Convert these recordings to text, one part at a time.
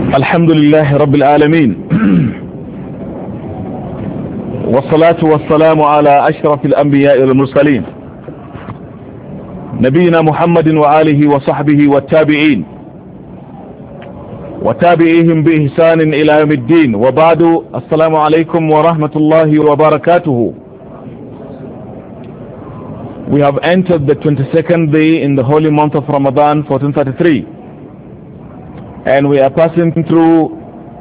الحمد لله رب العالمين والصلاة والسلام على أشرف الأنبياء والمرسلين نبينا محمد وآله وصحبه والتابعين وتابعيهم بإحسان إلى يوم الدين وبعد السلام عليكم ورحمة الله وبركاته. We have entered the 22nd day in the holy month of Ramadan 1433, and we are passing through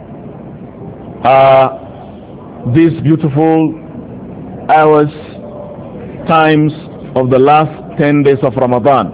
these beautiful hours, times of the last 10 days of Ramadan.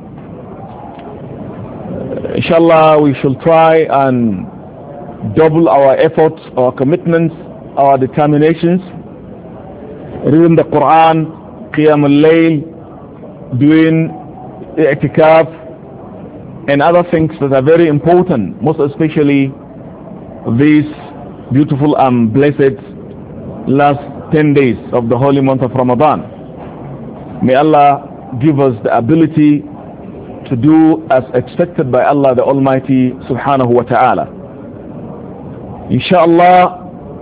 Inshallah, we shall try and double our efforts, our commitments, our determinations, reading the Quran, Qiyam al-Layl, doing i'tikaf, and other things that are very important, most especially these beautiful and blessed last 10 days of the holy month of Ramadan. May Allah give us the ability to do as expected by Allah the Almighty subhanahu wa ta'ala. Inshallah,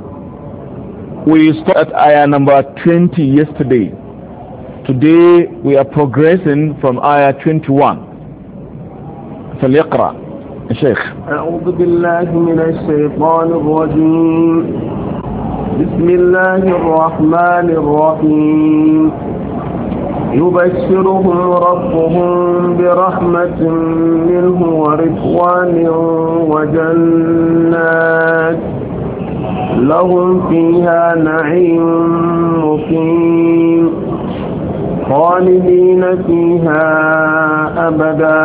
we started at ayah number 20 yesterday. Today we are progressing from ayah 21. فليقرأ الشيخ. أعوذ بالله من الشيطان الرجيم. بسم الله الرحمن الرحيم. يبشرهم ربهم برحمة منه ورضوان وجنات لهم فيها نعيم مقيم خالدين فيها أبدا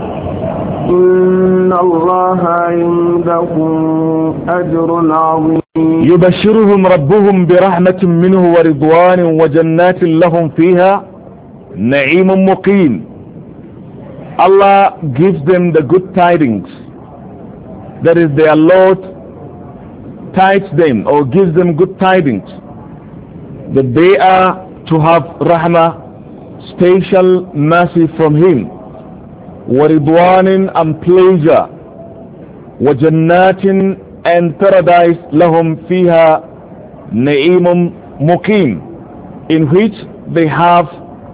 إن الله عنده أجر عظيم. يبشرهم ربهم برحمة منه ورضوان وجنات لهم فيها نعيم مقيم. Allah gives them the good tidings, that is, their Lord tides them or gives them good tidings that they are to have rahmah, special mercy from Him, وَرِضْوَانٍ and pleasure, وَجَنَّاتٍ and paradise, لَهُمْ فِيهَا نَعِيمٌ مُقِيمٌ, in which they have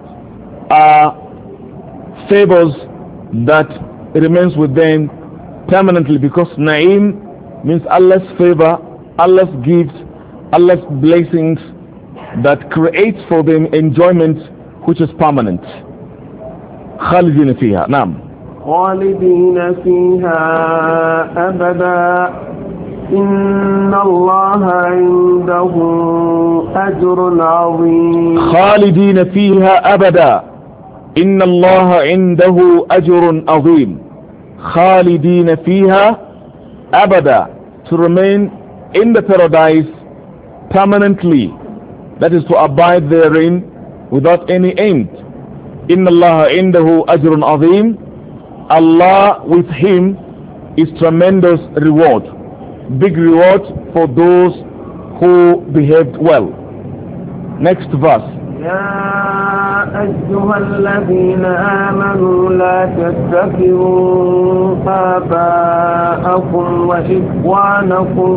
favors that remains with them permanently, because Na'im means Allah's favor, Allah's gifts, Allah's blessings that creates for them enjoyment which is permanent. خالدين فيها. نعم. خالدين فيها أبدا إن الله عنده أجر عظيم. خالدين فيها أبدا إن الله عنده أجر عظيم. خالدين فيها أبدا, to remain in the paradise permanently, that is to abide therein without any end. إن الله عنده أجر عظيم. Allah with Him is tremendous reward, big reward for those who behaved well. Next verse. يا أيها الذين آمنوا لا تتخذوا آباءكم وإخوانكم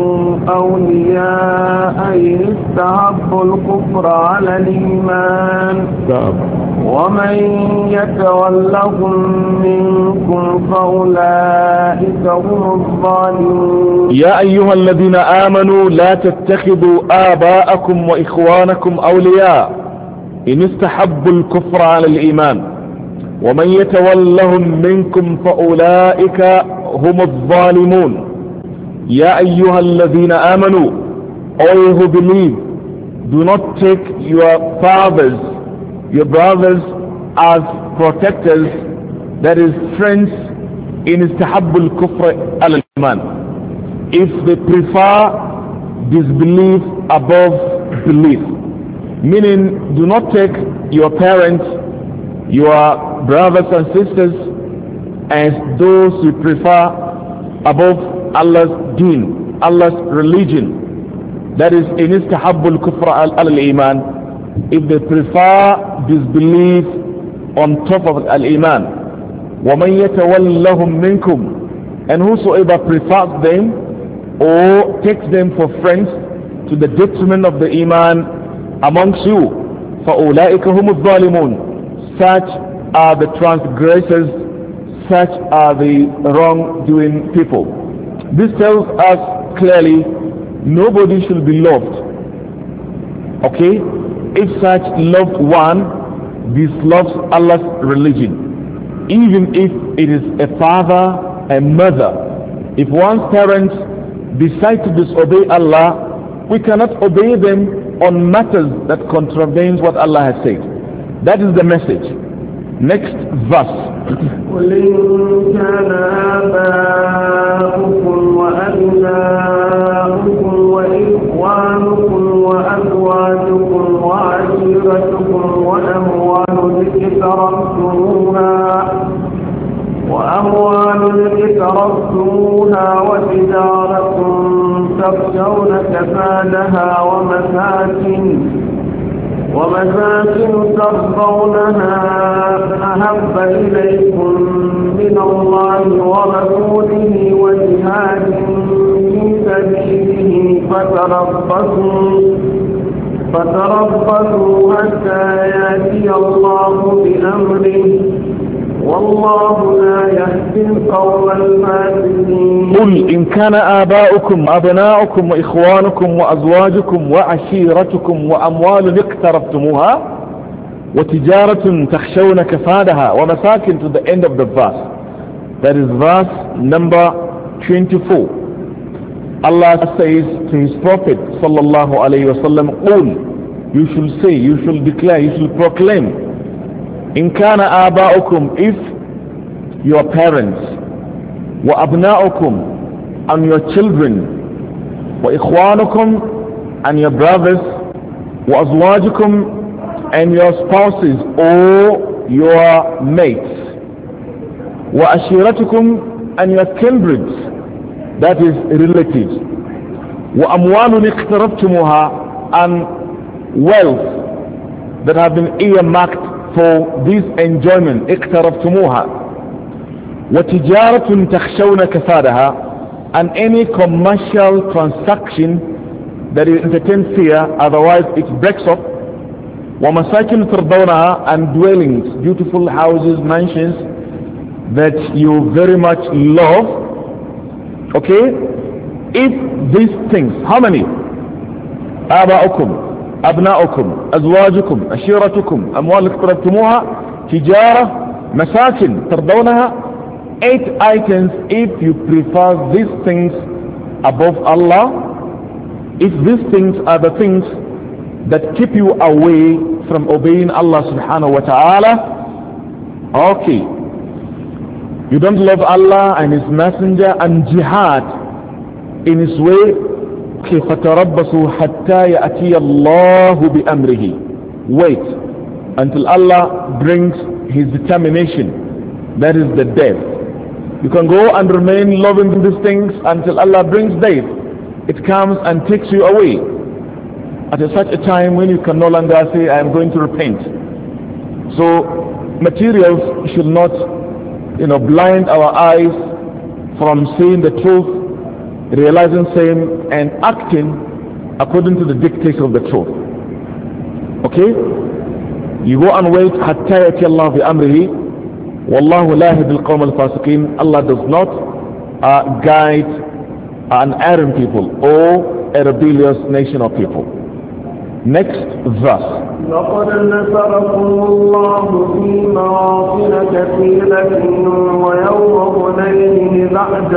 أولياء إن استحبوا الكفر على الإيمان ومن يتولهم منكم فأولئك هم الظالمون. يا أيها الذين آمنوا لا تتخذوا آباءكم وإخوانكم أولياء إن استحبوا الكفر على الإيمان ومن يتولهم منكم فأولئك هم الظالمون. يا أيها الذين آمنوا, all who believe, do not take your fathers, your brothers as protectors, that is friends, in استحبوا الكفر على الإيمان, if they prefer disbelief above belief. Meaning, do not take your parents, your brothers and sisters as those you prefer above Allah's deen, Allah's religion. That is, in istahabbul kufra al-iman, if they prefer disbelief on top of al-iman. وَمَنْ يَتَوَلَّهُمْ مِنْكُمْ, And whosoever prefers them or takes them for friends to the detriment of the iman amongst you, فَأُولَٰئِكَ هُمُ الظَّالِمُونَ. Such are the transgressors, such are the wrongdoing people. This tells us clearly nobody should be loved, okay, if such loved one disloves Allah's religion, even if it is a father, a mother. If one's parents decide to disobey Allah, we cannot obey them on matters that contravenes what Allah has said. That is the message. Next verse. قل إن كان آباؤكم وأبناؤكم وإخوانكم وأزواجكم وعشيرتكم وأموال اقترفتموها وتجارة تخشون كسادها ومساكن ترضونها أحب إليكم من الله ورسوله وجهاد في سبيله فتربصوا حتى يأتي الله بأمره والله لا يهدي القوم الفاسقين. قل إن كان آباؤكم أبناؤكم وإخوانكم وأزواجكم وعشيرتكم وأموال اقترفتموها وتجارة تخشون كسادها ومساكن to the end of the verse. That is verse number 24. Allah says to his Prophet sallallahu alayhi wa sallam, قل, you should say, you should declare, you should proclaim, إن كان آباؤكم, if your parents, وأبناؤكم, and your children, وإخوانكم, and your brothers, وأزواجكم, and your spouses or your mates, وأشيرتكم, and your kindreds, that is relatives, وأموال اقترفتموها, and wealth that have been earmarked for this enjoyment, اقترفتموها, وتجارة تخشون كسادها, and any commercial transaction that is entertain fear, otherwise it breaks up, ومساكن ترضونها, and dwellings, beautiful houses, mansions that you very much love. Okay, if these things, how many? آباؤكم, أبناؤكم, أزواجكم, أشيرتكم, أموال اقترفتموها, تجارة, مساكن ترضونها, 8 items. If you prefer these things above Allah, if these things are the things that keep you away from obeying Allah subhanahu wa ta'ala, okay, you don't love Allah and His Messenger and jihad in His way, okay, فَتَرَبَّصُوا حَتَّى يَأْتِيَ اللَّهُ بِأَمْرِهِ. Wait until Allah brings His determination, that is the death. You can go and remain loving these things until Allah brings death. It comes and takes you away at such a time when you can no longer say, I am going to repent. So materials should not blind our eyes from seeing the truth, realizing same, and acting according to the dictates of the truth. Okay? You go and wait حتى يأتي الله بأمره والله لا يهدي القوم الفاسقين. Allah does not guide an erring people or a rebellious nation of people. Next verse. لقد نصركم الله في مواطن كثيرة ويوم هنين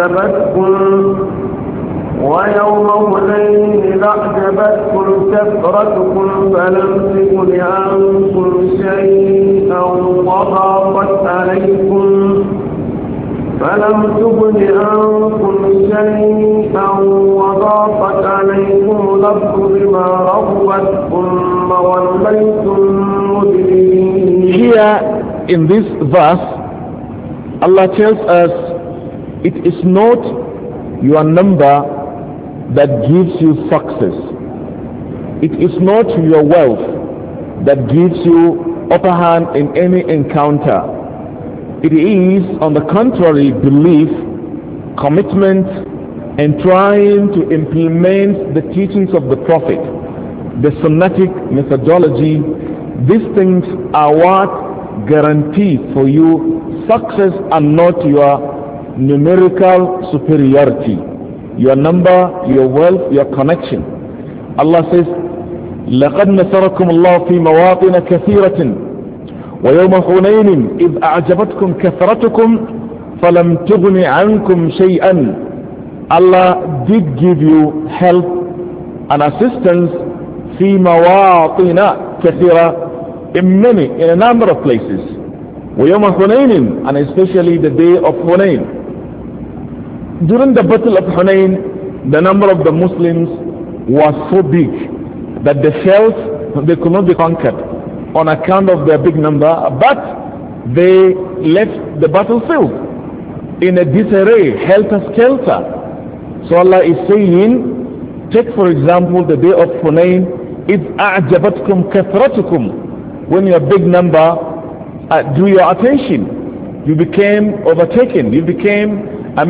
إذ أعجبتكم كثرتكم فلم تغن عنكم شيئا وضاقت عليكم الأرض بما رحبت ثم وليتم مدبرين. Here in this verse, Allah tells us it is not your number that gives you success. It is not your wealth that gives you upper hand in any encounter. It is, on the contrary, belief commitment, and trying to implement the teachings of the Prophet, the Sunnatic methodology. These things are what guarantee for you success and not your numerical superiority, your number, your wealth, your connection. Allah says, لقد نصركم الله في مواطن كثيرة ويوم حنين إذ أعجبتكم كثرتكم فلم تغن عنكم شيئا. Allah did give you help and assistance في مواطن كثيرة, in a number of places. ويوم حنين, and especially the day of Hunain. During the battle of Hunain, the number of the Muslims was so big that they felt they could not be conquered on account of their big number, but they left the battlefield in a disarray, helter-skelter. So Allah is saying, take for example the day of Hunain, إِذْ أَعْجَبَتْكُمْ كَثْرَتُكُمْ, when your big number drew your attention, you became overtaken, you became,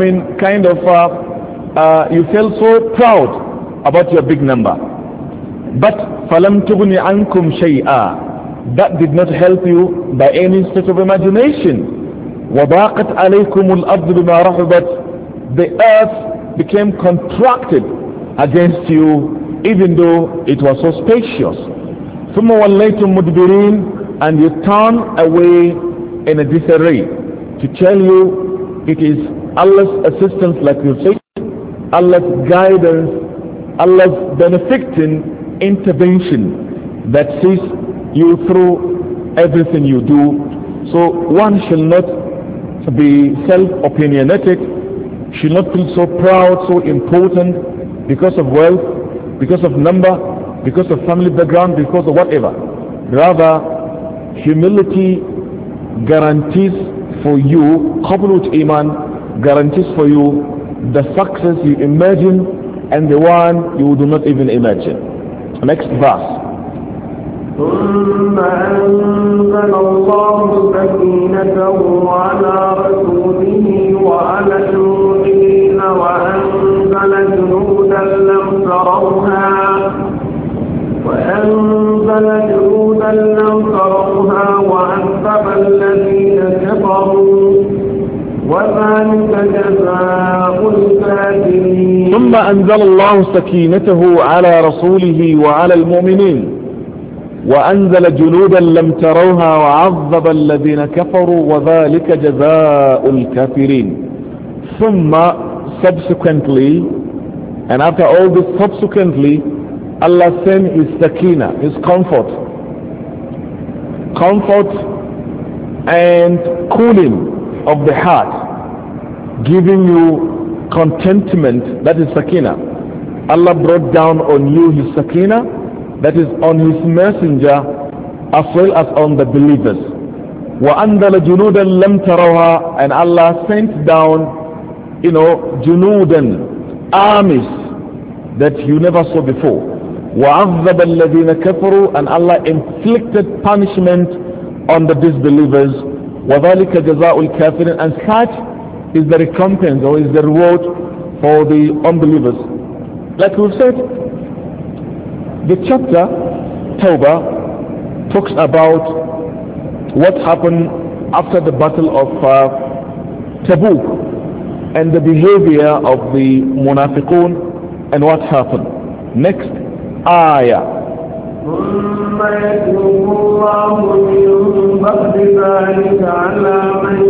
you felt so proud about your big number. But فَلَمْ تُغْنِ عَنْكُمْ شَيْئًا, that did not help you by any stretch of imagination. وَضَاقَتْ عَلَيْكُمُ الْأَرْضُ بِمَا رَحُبَتْ, the earth became contracted against you, even though it was so spacious. ثُمَّ وَلَّيْتُمْ مُدْبِرِينَ, and you turn away in a disarray. To tell you, it is Allah's assistance, like you said, Allah's guidance, Allah's benefiting intervention that sees you through everything you do. So one shall not be self-opinionated, should not feel so proud, so important because of wealth, because of number, because of family background, because of whatever. Rather, humility guarantees for you, coupled with Iman, guarantees for you the success you imagine and the one you do not even imagine. Next verse. ثم أنزل الله سكينته على رسوله وعلى المؤمنين وأنزل جنودا لم تروها وعذب الذين كفروا وذلك جزاء الكافرين. ثم أنزل الله سكينته على رسوله وعلى المؤمنين وأنزل جنودا لم تروها وعذب الذين كفروا وذلك جزاء الكافرين. ثم, subsequently, and after all this, subsequently, Allah sent His sakina, His comfort and cooling of the heart, giving you contentment. That is sakina. Allah brought down on you His sakina, that is on His messenger as well as on the believers. وَأَنْزَلَ جُنُودًا لَمْ تَرَوْهَا, and Allah sent down, junudan, armies that you never saw before. وَعَذَّبَ الَّذِينَ كَفَرُوا, and Allah inflicted punishment on the disbelievers. وَذَلِكَ جَزَاءُ الْكَافِرِينَ, and such is the recompense or is the reward for the unbelievers. Like we've said, the chapter Tawbah talks about what happened after the battle of Tabuk and the behavior of the munafiqun and what happened. Next ayah. ثم يتوب الله من بعد ذلك على من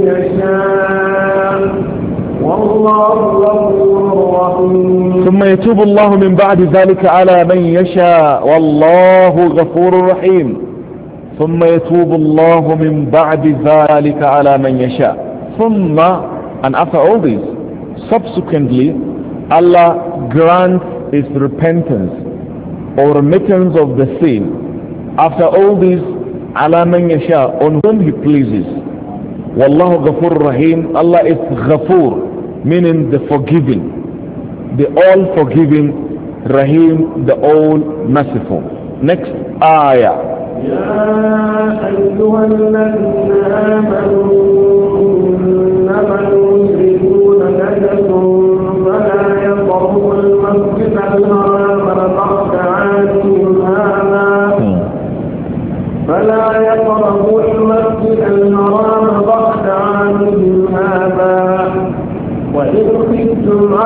يشاء والله غفور رحيم. ثم يتوب الله من بعد ذلك على من يشاء والله غفور رحيم. ثم يتوب الله من بعد ذلك على من يشاء. ثم, and after all this, subsequently, Allah grants His repentance or remittance of the sin. After all this, ala man yasha, on whom He pleases. Wallahu ghafur rahim. Allah is ghafur, meaning the forgiving, the all forgiving, rahim, the all merciful. Next ayah. يا أيها الذين آمنوا إنما المشركون نجس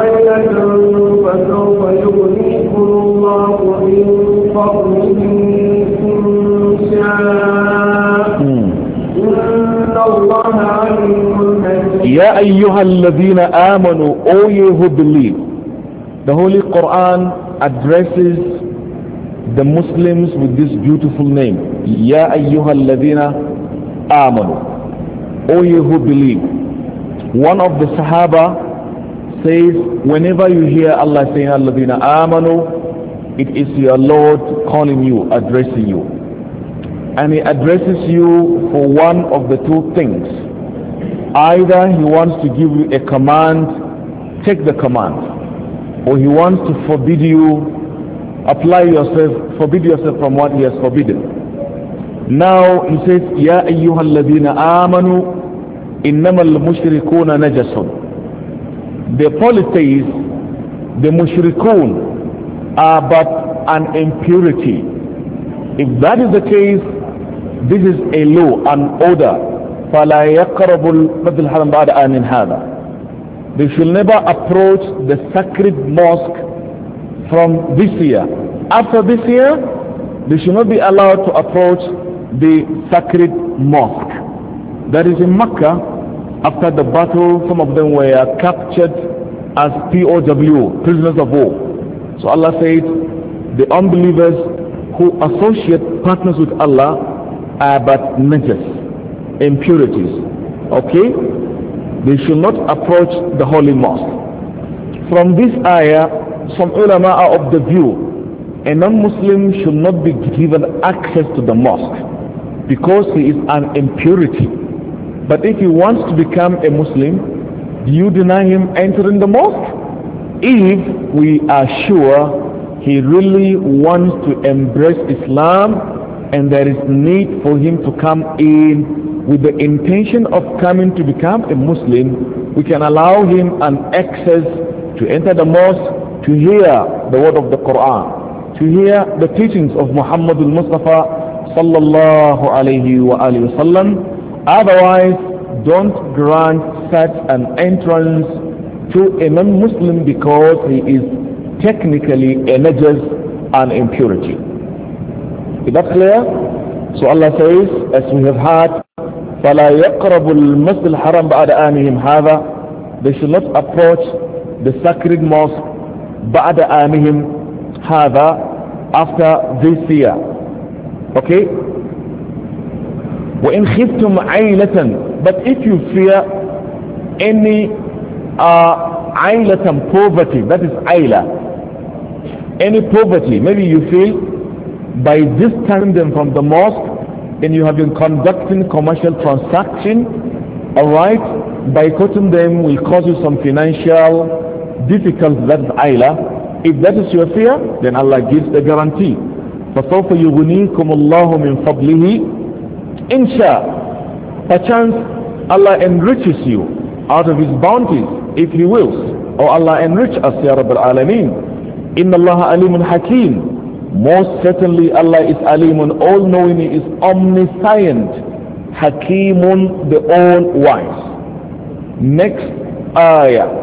عائلة فسوف يغنيكم الله من فضله إن شاء إن الله عليم حكيم. يا أيها الذين آمنوا, O ye who believe. The Holy Quran addresses the Muslims with this beautiful name. Ya ayyuhal ladhina amanu. O you who believe. One of the Sahaba says, whenever you hear Allah saying alladhina amanu, it is your Lord calling you, addressing you. And He addresses you for one of the two things. Either He wants to give you a command, take the command, or He wants to forbid you, forbid yourself from what He has forbidden. Now He says, Ya ayyuhal ladhina amanu innamal mushrikuna najasun. The polytheists, the mushrikun, are but an impurity. If that is the case, this is a law, an order. فَلَا يَقْرَبُ الْمَسْجِدَ الْحَرَامَ بَعْدَ آمٍ هَذَا. They should never approach the sacred mosque from this year. After this year, they should not be allowed to approach the sacred mosque. That is in Mecca. After the battle, some of them were captured as POW, prisoners of war. So Allah said, the unbelievers who associate partners with Allah are but najas, impurities. Okay? They should not approach the holy mosque. From this ayah, some ulama are of the view a non-Muslim should not be given access to the mosque because he is an impurity. But if he wants to become a Muslim, do you deny him entering the mosque? If we are sure he really wants to embrace Islam and there is need for him to come in with the intention of coming to become a Muslim, we can allow him an access to enter the mosque, to hear the word of the Quran, to hear the teachings of Muhammad al-Mustafa sallallahu alayhi wa alihi wa sallam. Otherwise, don't grant such an entrance to a non-Muslim because he is technically a najas and impurity. Is that clear? So Allah says, as we have heard, فَلَا يَقْرَبُ الْمَسْجِدَ الْحَرَامَ بَعْدَ آمِهِمْ هَذَا. They should not approach the sacred mosque بَعْدَ آمِهِمْ هَذَا, after this year. Okay? وَإِنْ خِفْتُمْ عَيْلَةً. But if you fear any عَيْلَةً, poverty, that is عَيْلَة, any poverty, maybe you feel by distancing them from the mosque and you have been conducting commercial transaction, alright, boycotting them will cause you some financial difficulty, that is عَيْلَة. If that is your fear, then Allah gives a guarantee. فَسَوْفَ يُغْنِيكُمُ اللَّهُ مِنْ فَضْلِهِ Insha, perchance Allah enriches you out of His bounties if He wills. Oh Allah, enrich us, Ya Rabbal Alameen. Inna Allah alimun hakim. Most certainly Allah is alimun, all-knowing, He is omniscient. Hakimun, the all-wise. Next ayah.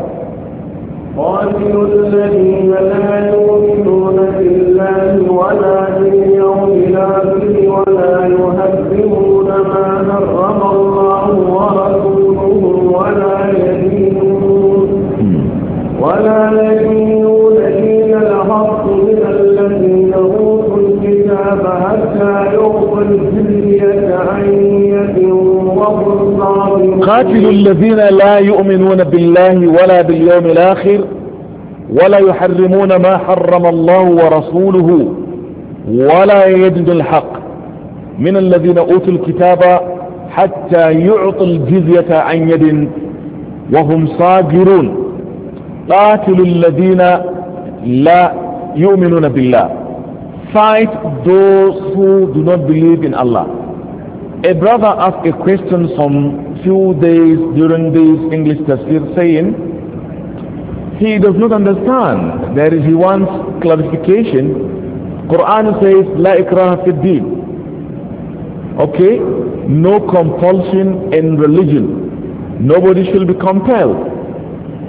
قاتلوا الذين لا يؤمنون بالله ولا باليوم الآخر ولا يحرمون ما حرم الله ورسوله ولا يدينون دين الحق من الذين أوتوا الكتاب حتى يعطوا الجزية عن يد وهم صاغرون. قاتلوا الذين لا يؤمنون بالله ولا باليوم الآخر ولا يحرمون ما حرم الله ورسوله ولا يدين الحق من الذين أوتوا الكتاب حتى يعطوا الجزية عن يد وهم صاغرون. قاتلوا الذين لا يؤمنون بالله. Fight those who do not believe in Allah. A brother asked a question some few days during this English tafsir saying he does not understand. He wants clarification. Quran says La ikraha fi din. Okay? No compulsion in religion. Nobody should be compelled.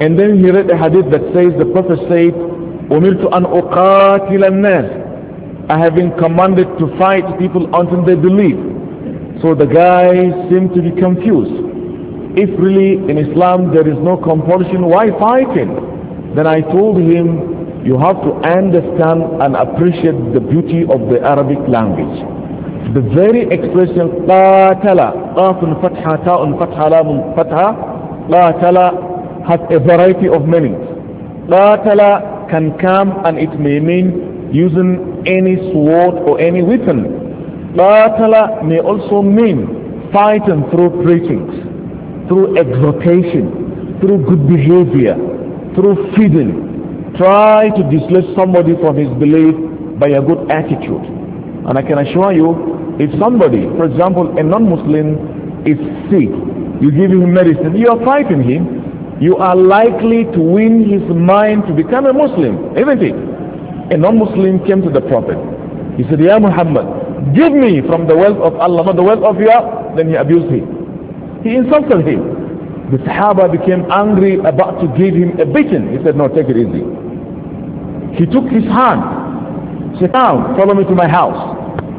And then he read a hadith that says, the Prophet said, أُمِرْتُ أَنْ أُقَاتِلَ النَّاسِ, I have been commanded to fight people until they believe. So the guy seemed to be confused. If really in Islam there is no compulsion, why fighting? Then I told him, you have to understand and appreciate the beauty of the Arabic language. The very expression قَاتَلَ قَافٌ فَتْحَ تَاءٌ فَتْحَ لَامٌ فَتْحَ قَاتَلَ has a variety of meanings. قَاتَلَ can come and it may mean using any sword or any weapon. قَاتَلَ may also mean fighting through preachings, through exhortation, through good behavior, through feeding. Try to dissuade somebody from his belief by a good attitude. And I can assure you, if somebody, for example, a non-Muslim is sick, you give him medicine, you are fighting him, you are likely to win his mind to become a Muslim, isn't it? A non-Muslim came to the Prophet. He said, Ya Muhammad, give me from the wealth of Allah, not the wealth of you. Then he abused him. He insulted him. The Sahaba became angry, about to give him a beating. He said, no, take it easy. He took his hand. Sit down, follow me to my house.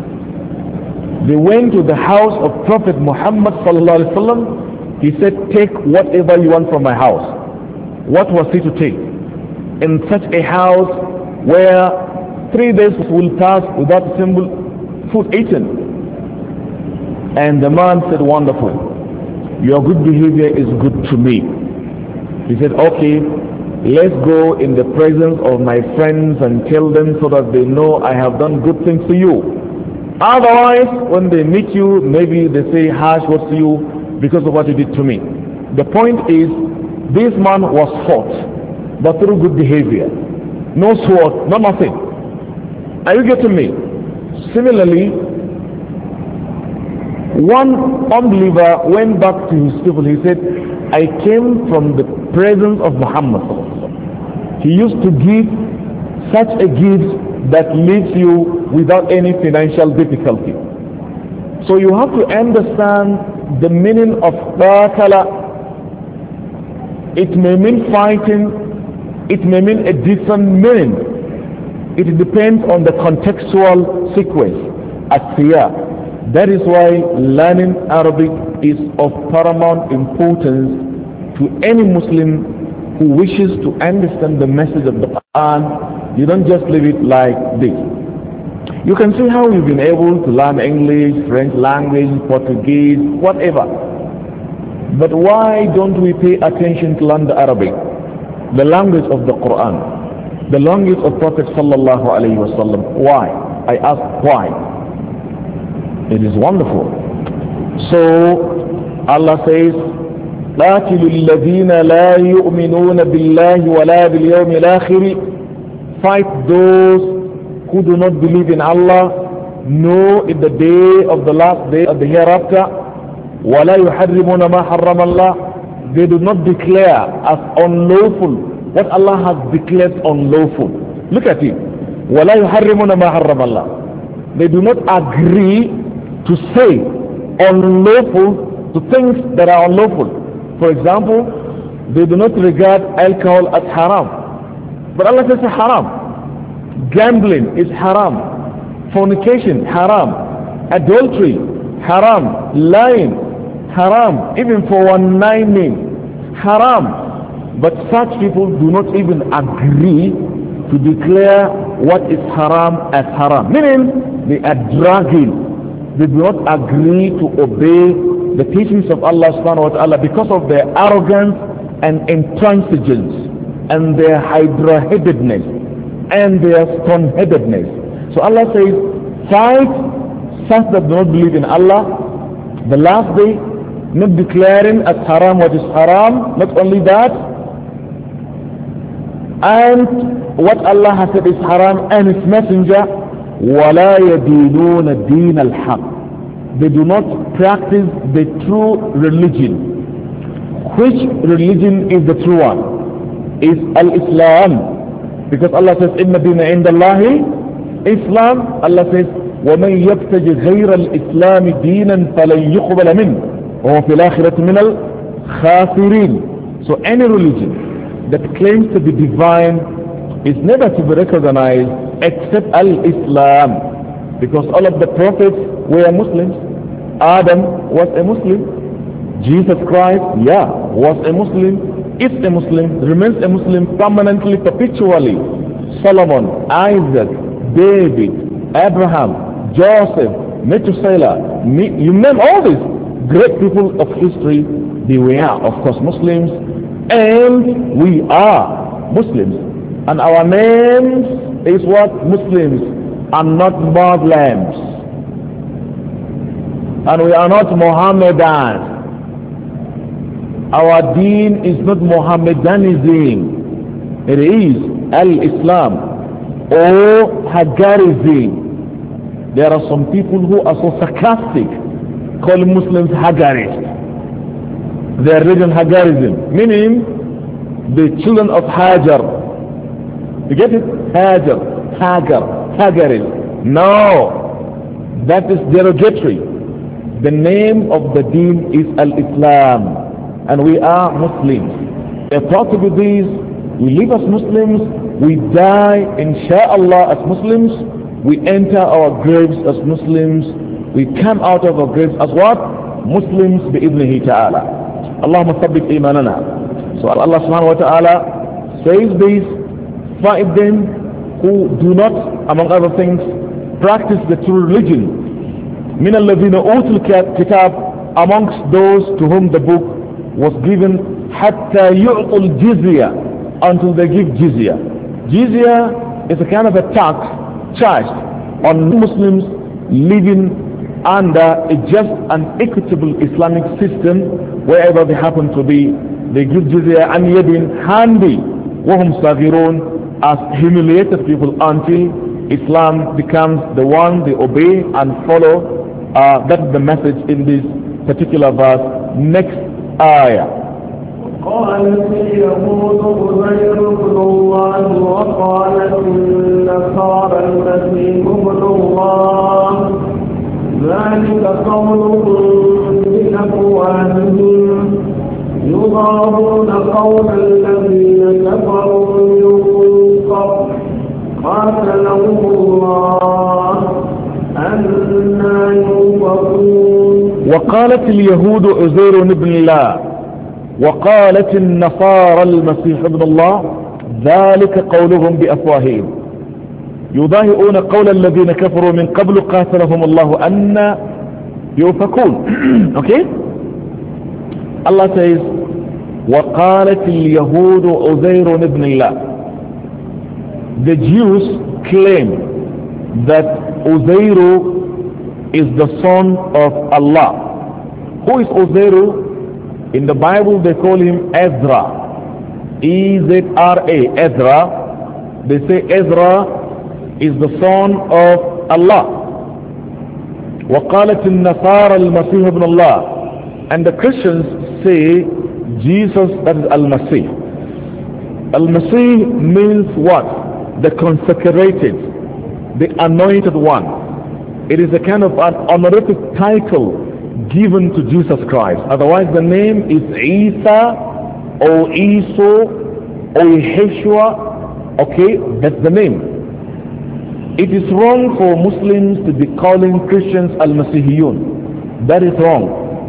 They went to the house of Prophet Muhammad sallallahu alaihi wasallam. He said, take whatever you want from my house. What was he to take? In such a house where 3 days will pass without simple food eaten. And the man said, wonderful. Your good behavior is good to me. He said, okay, let's go in the presence of my friends and tell them so that they know I have done good things to you. Otherwise, when they meet you, maybe they say harsh words to you because of what you did to me. The point is, this man was fought, but through good behavior. No sword, no nothing. Are you getting me? Similarly, one unbeliever went back to his people. He said, I came from the presence of Muhammad. He used to give such a gift that leaves you without any financial difficulty. So you have to understand the meaning of qatala. It may mean fighting, it may mean a different meaning. It depends on the contextual sequence. As-siyah. That is why learning Arabic is of paramount importance to any Muslim who wishes to understand the message of the Quran. You don't just leave it like this. You can see how we've been able to learn English, French language, Portuguese, whatever. But why don't we pay attention to learn the Arabic, the language of the Quran, the language of Prophet sallallahu alaihi wasallam? Why? I ask why. It is wonderful. So Allah says, قاتلوا الذين لا يؤمنون بالله ولا باليوم الآخر. Fight those who do not believe in Allah, nor in the day of the last day of the hereafter. ولا يحرمون ما حرم الله. They do not declare as unlawful what Allah has declared unlawful. Look at it. ولا يحرمون ما حرم الله. They do not agree to say unlawful to things that are unlawful. For example, they do not regard alcohol as haram, but Allah says it's haram. Gambling is haram. Fornication, haram. Adultery, haram. Lying, haram. Even for one-nighting, haram. But such people do not even agree to declare what is haram as haram. Meaning, they are dragging. They do not agree to obey the teachings of Allah subhanahu wa ta'ala because of their arrogance and intransigence and their hydra-headedness and their stone-headedness. So Allah says, fight such that do not believe in Allah, the last day, not declaring as haram what is haram, not only that, and what Allah has said is haram and His Messenger, وَلَا يَدِينُونَ دِينَ الْحَقِّ. They do not practice the true religion. Which religion is the true one? Is Al-Islam. Because Allah says, إِنَّ دِينَ عِنْدَ اللَّهِ Islam. Allah says, وَمَنْ يَبْتَجِ غَيْرَ الْإِسْلَامِ دِينًا فَلَنْ يُقْبَلَ مِنْهُ وَهُوَ فِي الْآخِرَةِ مِنَ الْخَاسِرِينَ. So any religion that claims to be divine is never to be recognized except al-Islam, because all of the prophets were Muslims. Adam was a Muslim. Jesus Christ, was a Muslim, is a Muslim, remains a Muslim permanently, perpetually. Solomon, Isaac, David, Abraham, Joseph, Methuselah, you name all these great people of history, they were, of course, Muslims, and we are Muslims. And our names is what? Muslims, and not Muslims. And we are not Mohammedans. Our deen is not Mohammedanism. It is Al-Islam or Hagarism. There are some people who are so sarcastic, calling Muslims Hagarists. They are reading Hagarism, meaning the children of Hajar. You get it? Hajar, Hagar, Hagaris. No, that is derogatory. The name of the deen is Al-Islam, and we are Muslims. We are proud to be these. We live as Muslims. We die, insha'Allah, as Muslims. We enter our graves as Muslims. We come out of our graves as what? Muslims bi'idhnihi ta'ala. Allahumma thabbit imanana. So Allah subhanahu wa ta'ala says this, fight them who do not, among other things, practice the true religion. Min alladhina utul kitab, amongst those to whom the book was given, hatta yu'tul jizya, until they give jizya. Jizya is a kind of a tax charged on Muslims living under a just and equitable Islamic system wherever they happen to be. They give jizya an yadin handy, wahum saghirun, as humiliated people until Islam becomes the one they obey and follow. That's the message in this particular verse. Next ayah. قالت اليهود عزير ابن الله وقالت النصارى المسيح ابن الله ذلك قولهم بأفواههم يضاهون قول الذين كفروا من قبل قاتلهم الله أنى يؤفكون. وقالت اليهود عزير ابن الله وقالت النصارى المسيح ابن الله ذلك قولهم بأفواههم يضاهئون قول الذين كفروا من قبل قاتلهم الله أن يؤفكون. Okay, Allah says وقالت اليهود عزير ابن الله. The Jews claim that Uzairu is the son of Allah. Who is Uzairu? In the Bible they call him Ezra. E-Z-R-A, Ezra. They say Ezra is the son of Allah. وقالت النصارى المسيح ابن الله. And the Christians say Jesus, that is Al-Masih. Al-Masih means what? The consecrated, the anointed one. It is a kind of an honorific title given to Jesus Christ. Otherwise the name is Isa or Iso or Yeshua. Okay, that's the name. It is wrong for Muslims to be calling Christians Al-Masihiyun. That is wrong.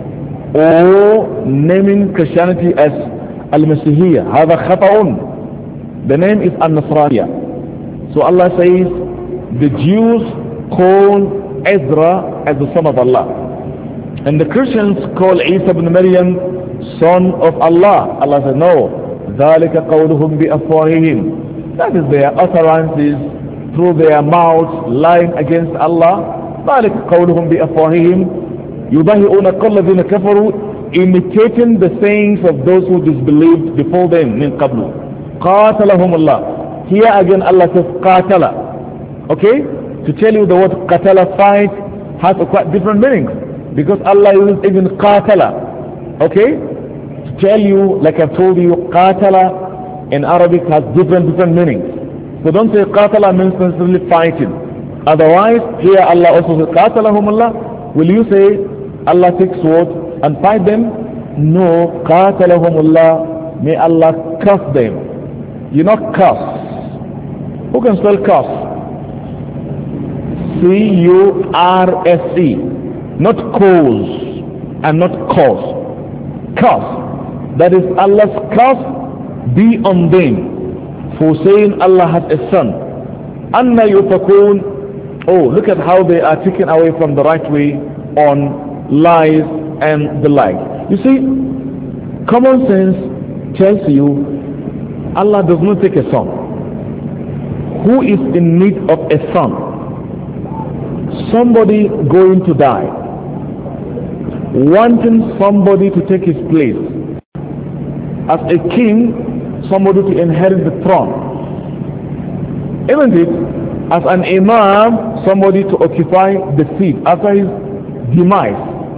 Or naming Christianity as Al-Masihiyya. هذا خطأ. The name is Al-Nasraniya. So Allah says the Jews call Ezra as the son of Allah. And the Christians call Isa ibn Maryam son of Allah. Allah says no. ذَلِكَ قَوْلُهُمْ بِأَفْوَاهِهِمْ. That is their utterances through their mouths lying against Allah. ذَلِكَ قَوْلُهُمْ بِأَفْوَاهِهِمْ يُضَهِئُونَ قَوْلَ الَّذِينَ كَفَرُوا, imitating the sayings of those who disbelieved before them. مِنْ قَبْلُ قَاتَلَهُمُ اللَّهُ. Here again Allah says قَاتَلَ. Okay, to tell you the word قَتَلَ, fight, has a quite different meaning, because Allah uses even قَاتَلَ. Okay, to tell you, like I've told you, قَاتَلَ in Arabic has different meanings. So don't say قَاتَلَ means necessarily fighting. Otherwise, here Allah also says قَاتَلَهُمُ اللَّهُ. Will you say Allah takes sword and fight them? No, قَاتَلَهُمُ اللَّهُ May Allah curse them. You know curse. Who can spell curse? C-U-R-S-E. Not cause and not cause. Curse. That is Allah's curse be on them for saying Allah has a son. Anna yufakun. Oh, look at how they are taken away from the right way on lies and the like. You see, common sense tells you Allah does not take a son. Who is in need of a son? Somebody going to die, wanting somebody to take his place. As a king, somebody to inherit the throne. Isn't it? As an imam, somebody to occupy the seat after his demise.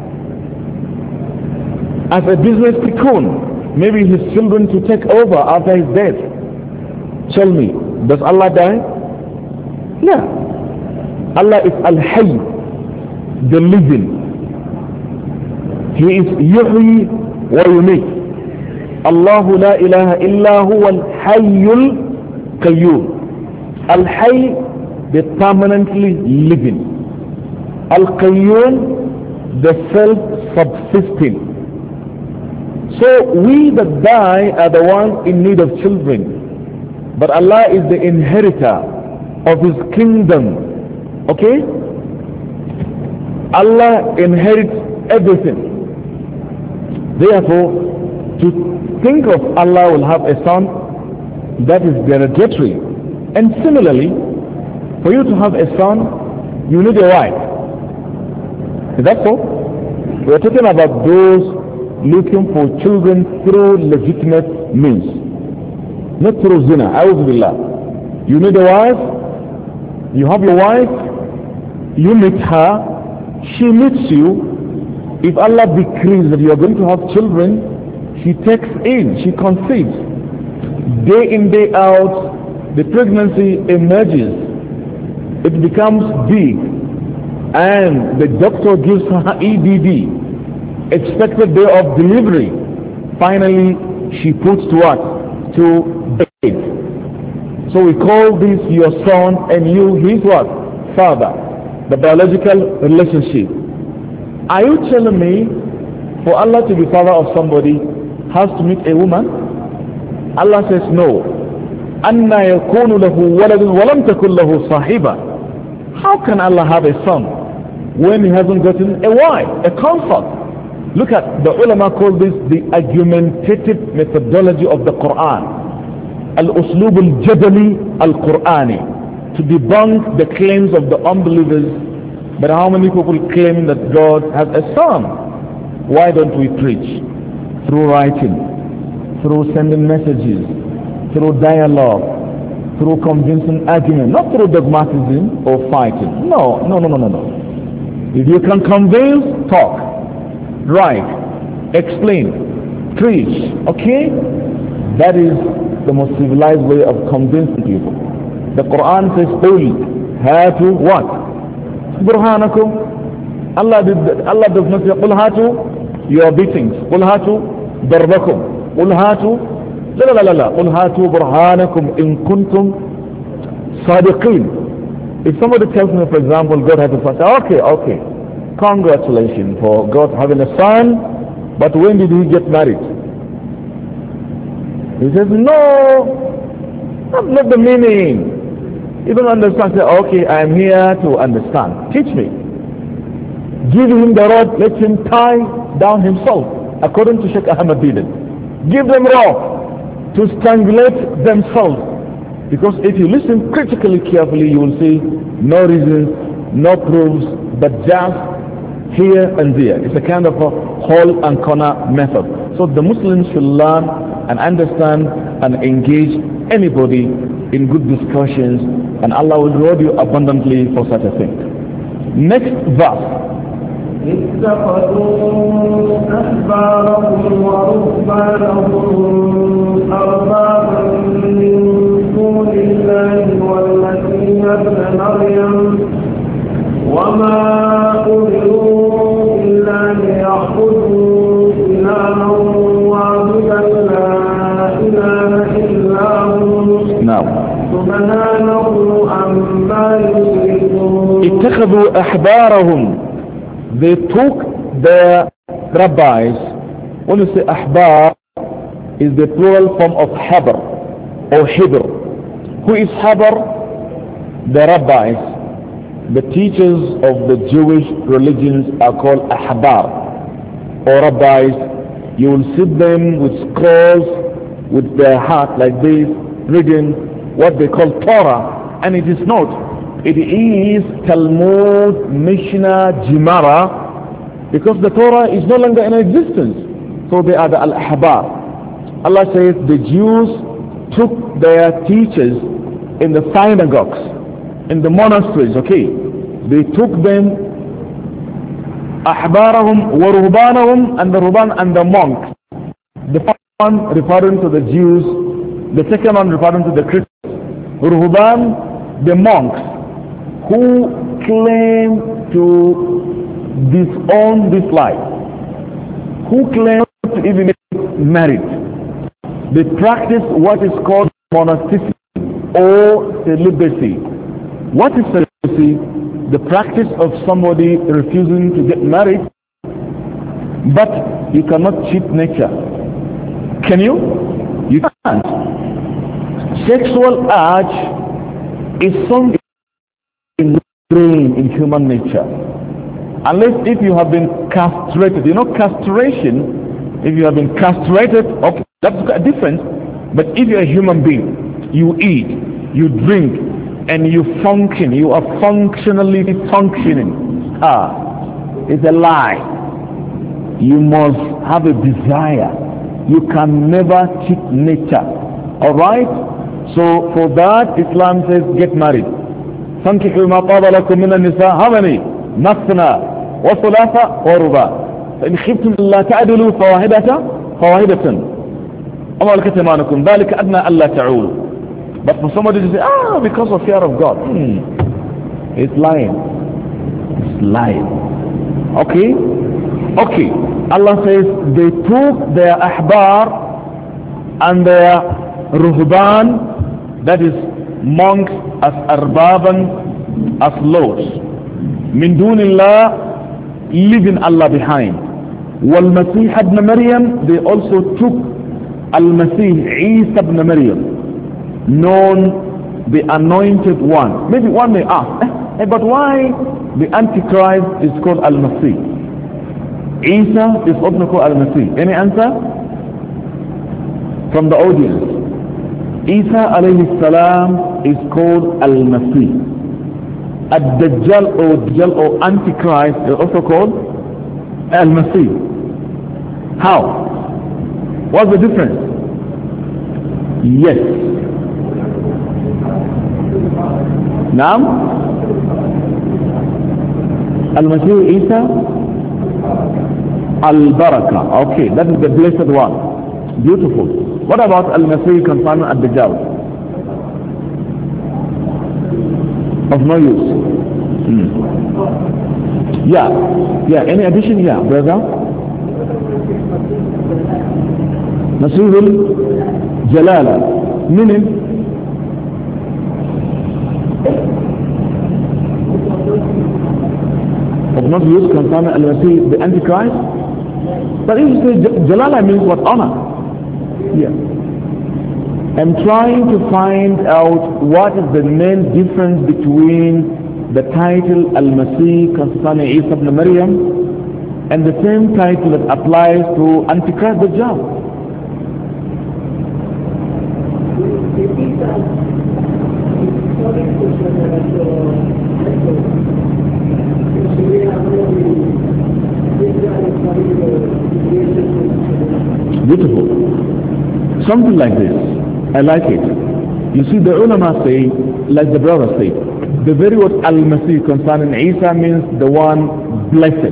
As a business tycoon, maybe his children to take over after his death. Tell me, does Allah die? Yeah. Allah is Al-Hayy, the living. He is Yuhyi wa Yumit. Allahu la ilaha illa huwa Al-Hayyul Qayyum. Al-Hayy, the permanently living. Al-Qayyum, the self-subsisting. So we that die are the ones in need of children. But Allah is the inheritor of His kingdom. Okay? Allah inherits everything. Therefore, to think of Allah will have a son, that is derogatory. And similarly, for you to have a son, you need a wife. Is that so? We are talking about those looking for children through legitimate means, not through zina. A'udhu billah. You need a wife, you have your wife, you meet her, she meets you. If Allah decrees that you are going to have children, she takes in, she conceives. Day in, day out, the pregnancy emerges. It becomes big, and the doctor gives her EDD, expected day of delivery. Finally, she puts to what? To bed. So we call this your son, and you his what? Father. The biological relationship. Are you telling me for Allah to be father of somebody has to meet a woman? Allah says no. أَنَّا يَكُونُ لَهُ وَلَدٌ وَلَمْ تَكُنْ لَهُ صَاحِبًا. How can Allah have a son when he hasn't gotten a wife, a consort? Look at the ulama call this the argumentative methodology of the Quran. Al-uslub al-jadali al-Qur'ani. To debunk the claims of the unbelievers. But how many people claim that God has a son? Why don't we preach? Through writing, through sending messages, through dialogue, through convincing argument, not through dogmatism or fighting. No. If you can convince, talk, write, explain, preach, okay? That is the most civilized way of convincing people. The Quran says, قُلْ هَاتُوا what? برهانكم. Allah does not say, قُلْ هَاتُوا your beatings. قُلْ هَاتُوا ضربكم. قُلْ هَاتُوا لا. قُلْ هَاتُوا برهانكم إن كنتم صادقين. If somebody tells me, for example, God has a son, okay. Congratulations for God having a son, but when did he get married? He says, no, that's not the meaning. You don't understand. Say, okay, I am here to understand. Teach me. Give him the rod, let him tie down himself, according to Sheikh Ahmad Didan. Give them rope to strangulate themselves. Because if you listen critically carefully, you will see no reasons, no proofs, but just here and there. It's a kind of a hole and corner method. So the Muslims should learn and understand and engage anybody in good discussions, and Allah will reward you abundantly for such a thing. Next verse. اتخذوا أحبارهم ورهبانهم أربابا من دون الله والمسيح ابن مريم وما أمروا إلا ليعبدوا إلها واحدا لا سبحانه عما يشركون. اتخذوا أحبارهم, they took their rabbis. When you say ahbar, is the plural form of habar or hibr. Who is habar? The rabbis, the teachers of the Jewish religions are called ahbar or rabbis. You will see them with scrolls with their heart like this, reading what they call Torah, and it is not. It is Talmud, Mishnah, Gemara, because the Torah is no longer in existence. So they are the al-ahbar. Allah says the Jews took their teachers in the synagogues, in the monasteries, okay? They took them, ahbarahum wa ruhbanahum, and the ruhban and the monks. The first one referring to the Jews, the second one referring to the Christians. Ruhban, the monks, who claim to disown this life, who claim to even get married. They practice what is called monasticity or celibacy. What is celibacy? The practice of somebody refusing to get married, but you cannot cheat nature. Can you? You can't. Sexual urge is something ingrained in human nature. Unless if you have been castrated. You know castration, if you have been castrated, okay, that's different. But if you're a human being, you eat, you drink, and you function, you are functionally functioning. It's a lie. You must have a desire. You can never cheat nature. Alright? So for that, Islam says get married. فانكحوا ما طاب لكم من النساء. How many? مثنى وثلاث ورباع. فإن خفتم ألا تعدلوا فواحدة أما الكتمانكم ذلك أدنى ألا تعولوا. But for somebody to say, because of fear of God, it's lying. It's lying. Okay? Okay. Allah says they took their ahbar and their ruhban, that is monks, as arbaban, as lords. Min dunillah, leaving Allah behind. Wal Masih ibn Maryam, they also took Al-Masih, Isa ibn Maryam, known the anointed one. Maybe one may ask, but why the Antichrist is called Al-Masih? Isa is also called Al-Masih. Any answer? From the audience. Isa alayhi salam is called Al-Masih. Ad-Dajjal or Antichrist is also called Al-Masih. How? What's the difference? Yes. Naam? Al-Masih Isa? Al-Baraka. Okay, that is the blessed one. Beautiful. What about Al-Masih concerning Ad-Dajjal? Of no use. Yeah. Any addition? Yeah, brother? Masihul Jalala. Meaning? Of not use concerning Al-Masih, the Antichrist? But if you say Jalala means what? Honor. Yeah. I'm trying to find out what is the main difference between the title Al-Masih concerning Isa ibn Maryam and the same title that applies to Antichrist Dajjal. Beautiful. Something like this. I like it. You see, the ulama say, like the brother say, the very word Al-Masih concerning Isa means the one blessed.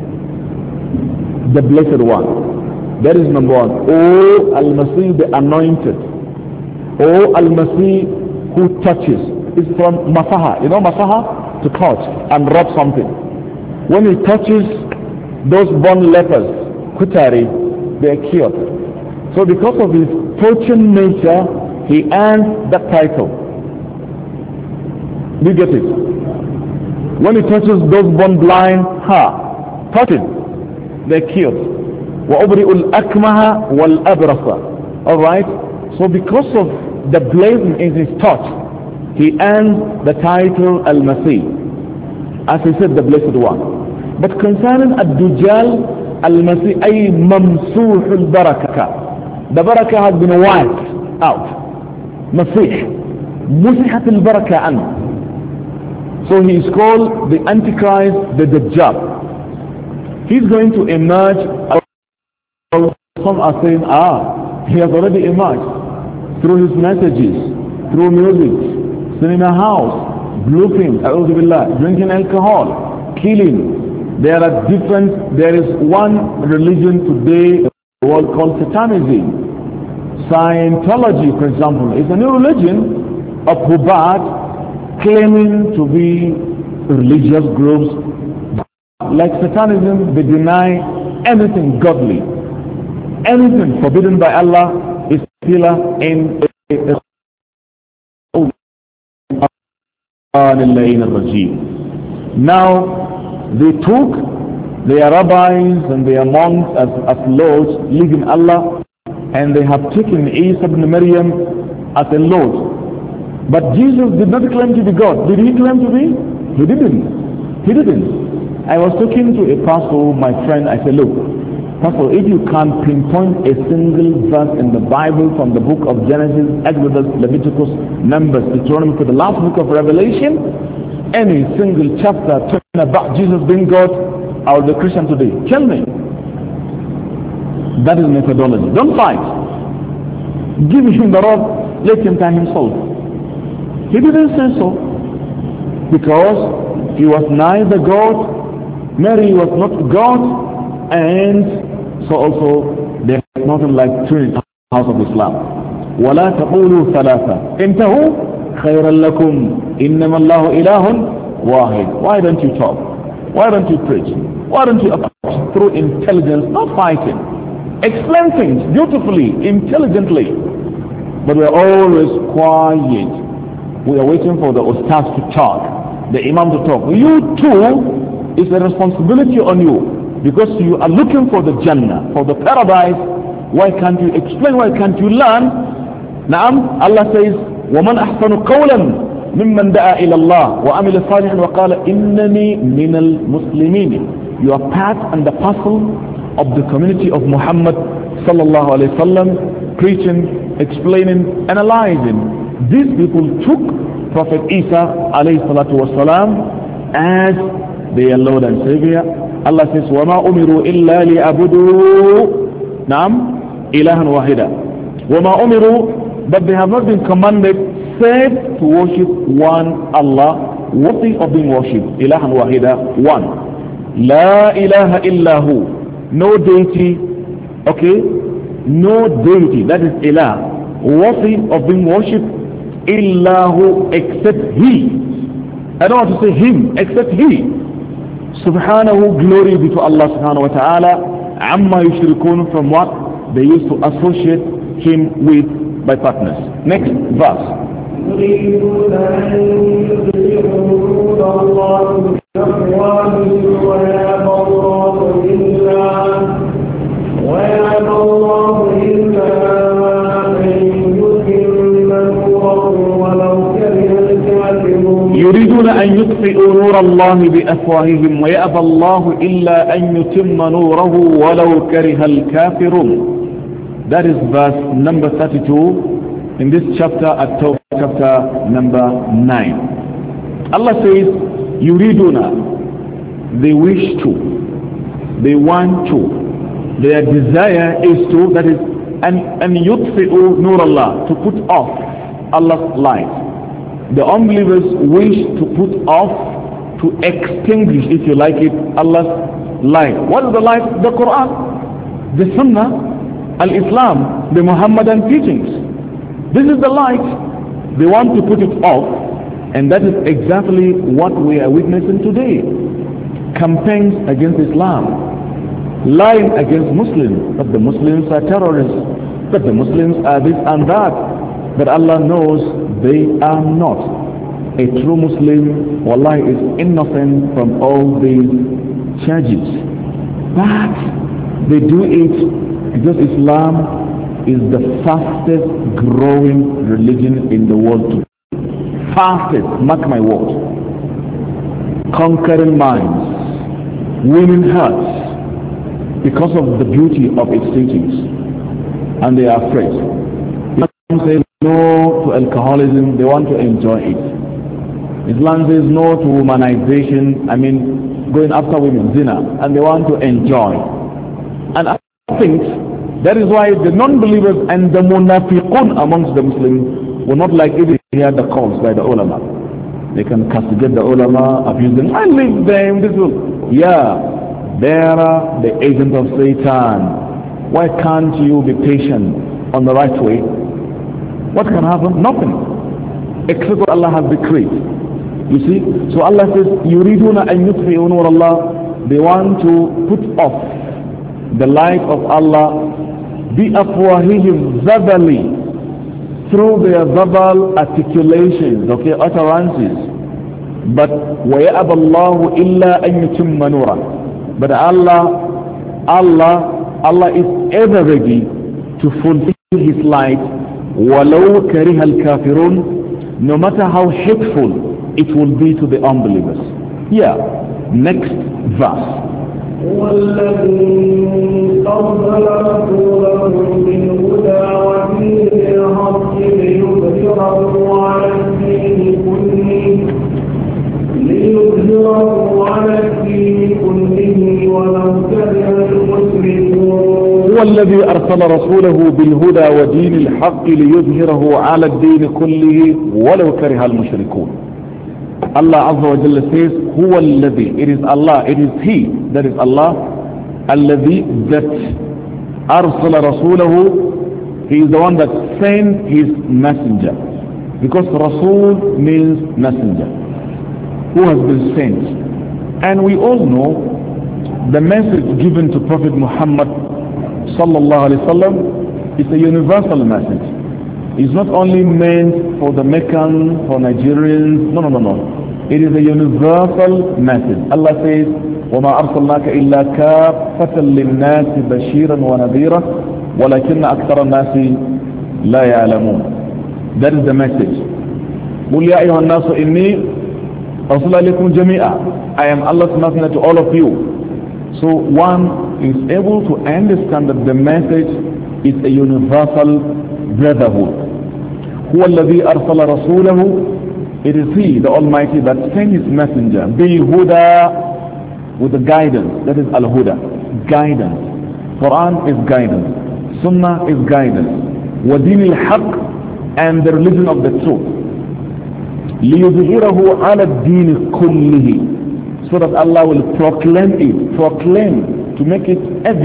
The blessed one. That is number one. O Al-Masih, the anointed. O Al-Masih, who touches. It's from Masaha. You know Masaha? To touch and rub something. When he touches those born lepers, Kutari, they are cured. So because of his touching nature, he earns that title. You get it? When it touches those born blind, touch it, they're cured. وَأُبْرِئُ الْأَكْمَهَ وَالْأَبْرَصَ. Alright? So because of the blazing in his touch, he earns the title Al-Masih. As he said, the Blessed One. But concerning Ad-Dujjal, Al-Masih, ay mamsuh al-barakah. The barakah has been wiped out. Masih. Musihat al-barakah an. So he is called the Antichrist, the Dajjal. He's going to emerge. Some are saying, he has already emerged through his messages, through music, cinema house, bluefin, drinking alcohol, killing. There is one religion today in the world called Satanism. Scientology, for example, is a new religion of Hubbard, claiming to be religious groups. Like Satanism, they deny anything godly. Anything forbidden by Allah is still in Now, they took their rabbis and their monks as lords, leaving Allah, and they have taken Isa ibn Maryam as a lord. But Jesus did not claim to be God. Did he claim to be? He didn't. He didn't. I was talking to a pastor, my friend. I said, look, pastor, if you can pinpoint a single verse in the Bible from the book of Genesis, Exodus, Leviticus, Numbers, Deuteronomy to the last book of Revelation, any single chapter talking about Jesus being God, I will be Christian today. Tell me. That is methodology. Don't fight. Give him the rod, let him tie himself. He didn't say so, because he was neither God, Mary was not God, and so also there is nothing like Trinity, house of Islam. وَلَا تَقُولُوا ثَلَاثًا انتهوا خَيْرًا لَكُمْ إِنَّمَا اللَّهُ إِلَهٌ وَاحِدٌ. Why don't you talk? Why don't you preach? Why don't you approach through intelligence, not fighting? Explain things beautifully, intelligently. But we are always quiet. We are waiting for the ustaz to talk, the imam to talk. You too, it's a responsibility on you, because you are looking for the Jannah, for the paradise. Why can't you explain? Why can't you learn? Naam, Allah says, وَمَنْ أَحْسَنُ قَوْلًا مِمَّنْ دَعَى إِلَى اللَّهِ وَعَمِلَ صَالِحًا وَقَالَ إِنَّنِي مِنَ الْمُسْلِمِينَ. You are part and the parcel of the community of Muhammad sallallahu alayhi wasallam, preaching, explaining, analyzing. These people took Prophet Isa alayhi salatu wasalam as their Lord and Savior. Allah says, وَمَا أُمِرُوا إِلَّا لِيَعْبُدُوا نعم إِلَهًا وَاحِدًا. وَمَا أُمِرُوا, but they have not been commanded save to worship one Allah, worthy of being worshipped. إِلَهًا وَاحِدًا, one. La ilaha illahu. No deity, okay, no deity, that is ilah, worthy of being worshipped, illahu, except he. I don't want to say him, except he. Subhanahu, glory be to Allah subhanahu wa ta'ala, amma yushrikun, from what they used to associate him with by partners. Next verse. يريدون أن يطفئوا نور الله بأفواههم ويأبى الله إلا أن يتم نوره ولو كره الكافرون. That is verse number 32 in this chapter at chapter number 9. Allah says, yuriduna, they wish to, they want to, their desire is to, that is, and yutfi'u nur Allah, to put off Allah's light. The unbelievers wish to put off, to extinguish, if you like it, Allah's light. What is the light? The Quran, the Sunnah, Al-Islam, the Muhammadan teachings. This is the light. They want to put it off, and that is exactly what we are witnessing today. Campaigns against Islam, lying against Muslims, that the Muslims are terrorists, that the Muslims are this and that. But Allah knows they are not. A true Muslim, wallahi, is innocent from all these charges. But they do it because Islam is the fastest growing religion in the world. Fastest, mark my word. Conquering minds, winning hearts because of the beauty of its teachings. And they are afraid. Islam says no to alcoholism, they want to enjoy it. Islam says no to womanization, going after women, zina, and they want to enjoy. And I think that is why the non-believers and the munafiqun amongst the Muslims will not like even hear the calls by the ulama. They can castigate the ulama, abuse them, and leave them. This will, they are the agent of Satan. Why can't you be patient on the right way? What can happen? Nothing, except what Allah has decreed. You see, so Allah says, yuriduna an yutfi'u nur Allah. They want to put off the light of Allah bi afwahihim zabali, through their verbal articulations, okay, utterances. But وَيَأَبَ اللَّهُ إِلَّا أَن يُتِمَّ نُورًا. But Allah is ever ready to fulfill His light, وَلَوْ كَرِهَ الْكَافِرُونَ, no matter how hateful it will be to the unbelievers. Next verse. والذي أرسل رسوله بالهدى ودين الحق ليظهره على الدين كله ولو كره المشركون. هو الذي أرسل رسوله بالهدى ودين الحق ليظهره على الدين كله ولو كره المشركون. Allah Azza wa Jalla says, Huwa alladhi, it is Allah, it is He, that is Allah, alladhi, that arsala rasulahu, He is the one that sent His messenger. Because Rasul means messenger, who has been sent. And we all know the message given to Prophet Muhammad sallallahu alaihi wasallam is a universal message. It's not only meant for the Meccans, for Nigerians, no. It is a universal message. Allah says, وَمَا أَرْسَلْنَاكَ إِلَّا كَافَّةً لِلنَّاسِ بَشِيرًا وَنَذِيرًا وَلَكِنَّ أَكْثَرَ النَّاسِ لَا يَعْلَمُونَ. That is the message. قُلْ يَا أَيُّهَا النَّاسُ إِنِّي رَسُولٌ إِلَيْكُمْ جَمِيعًا. I am Allah's messenger to all of you. So one is able to understand that the message is a universal brotherhood. هُوَ الَّذِي أَرْسَلَ رَسُولَهُ. It is He, the Almighty, that sent His messenger, bil-huda, with the guidance. That is al-huda, guidance. Quran is guidance. Sunnah is guidance. Wa-din al-haq, and the religion of the truth. لِيُظْهِرَهُ عَلَى الدِّينِ كُلِّهِ, so that Allah will proclaim to make it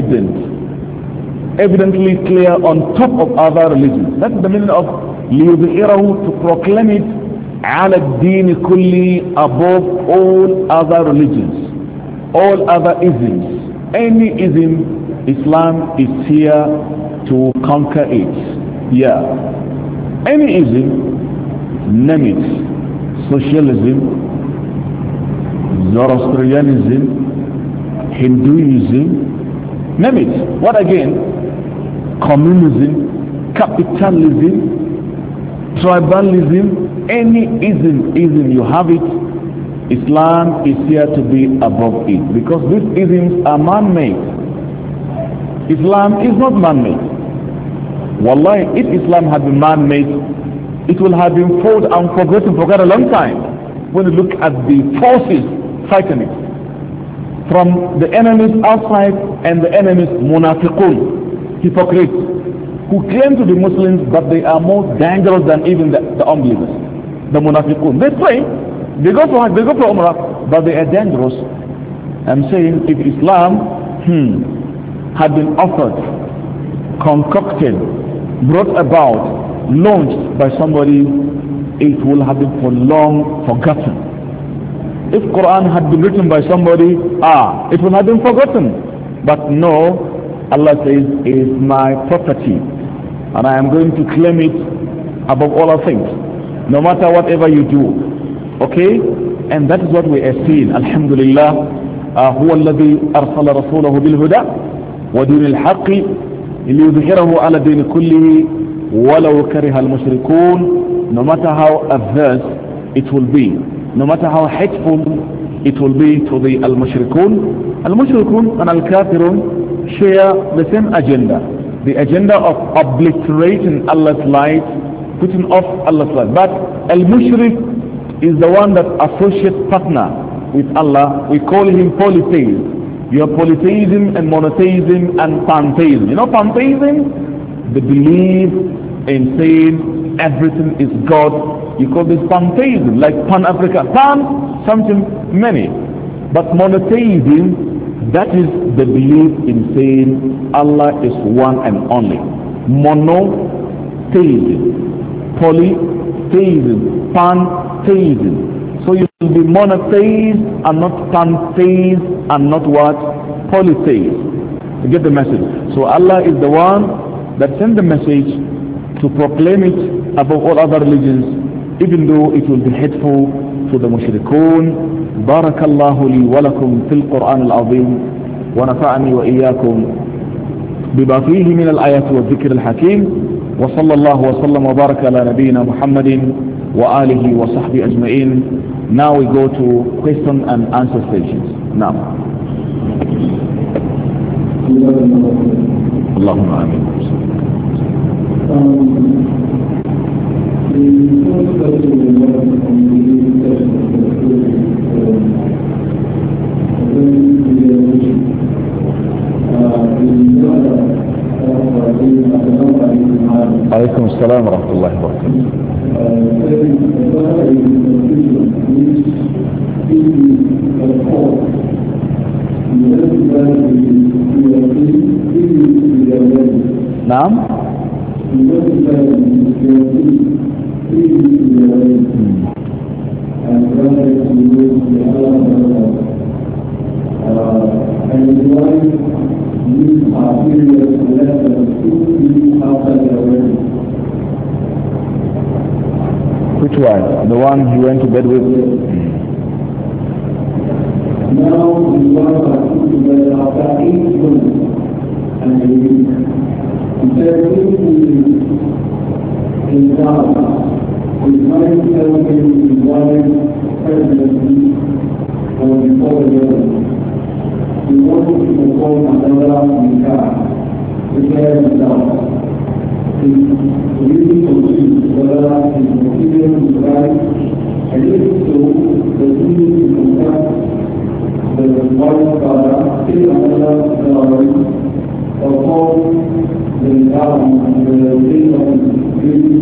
evidently clear on top of other religions. That's the meaning of لِيُظْهِرَهُ, to proclaim it على الدين كله, above all other religions, all other isms. Any ism, Islam is here to conquer it. Any ism, name it, socialism, Zoroastrianism, Hinduism, name it. What again? Communism, capitalism, tribalism, any ism you have it, Islam is here to be above it, because these isms are man-made. Islam is not man-made. Wallahi, if Islam had been man-made, it would have been fought and forgotten for quite a long time. When you look at the forces fighting it, from the enemies outside and the enemies munafiqun, hypocrites, who claim to be Muslims, but they are more dangerous than even the unbelievers, the munafiqun. They pray, they go for Hajj, they go for Umrah, but they are dangerous. I'm saying, if Islam had been offered, concocted, brought about, launched by somebody, it will have been for long forgotten. If Quran had been written by somebody, it would have been forgotten. But no, Allah says, it is my property, and I am going to claim it above all other things. No matter whatever you do, Okay? And that is what we are seeing. Alhamdulillah. هو الذي أرسل رسوله بالهدى ودين الحق ليظهره على الدين كله ولو كره المشركون. No matter how adverse it will be, no matter how hateful it will be to the al-mushrikun. Al-mushrikun and al-kafirun share the same agenda. The agenda of obliterating Allah's light, putting off Allah's light. But al-mushrik is the one that associates partner with Allah. We call him polytheist. You have polytheism and monotheism and pantheism. You know pantheism? The belief in saying everything is God. You call this pantheism, like Pan-Africa. Pan, something many. But monotheism, that is the belief in saying Allah is one and only. Monotheism, polytheism, pantheism. So you will be monotheist and not pantheist and not what? Polytheist. You get the message. So Allah is the one that sent the message to proclaim it above all other religions, even though it will be hateful to the mushrikun. بارك الله لي ولكم في القرآن العظيم ونفعني وإياكم بما فيه من الآيات والذكر الحكيم وصلى الله وسلم وبارك على نبينا محمد وآله وصحبه أجمعين. Now we go to question and answer stations. Now. اللهم آمين. عليكم السلام ورحمة الله وبركاته. نعم. Which one? The one you went to bed with? Now we want to put together after 8 months and a week. Instead of in Ghana, with my helping in one presidency or before the other, we want to perform another nikah to care without. We really confused whether his opinion is right, and if so, the need to contact the wife father, still another salary, or call the government and the state of the really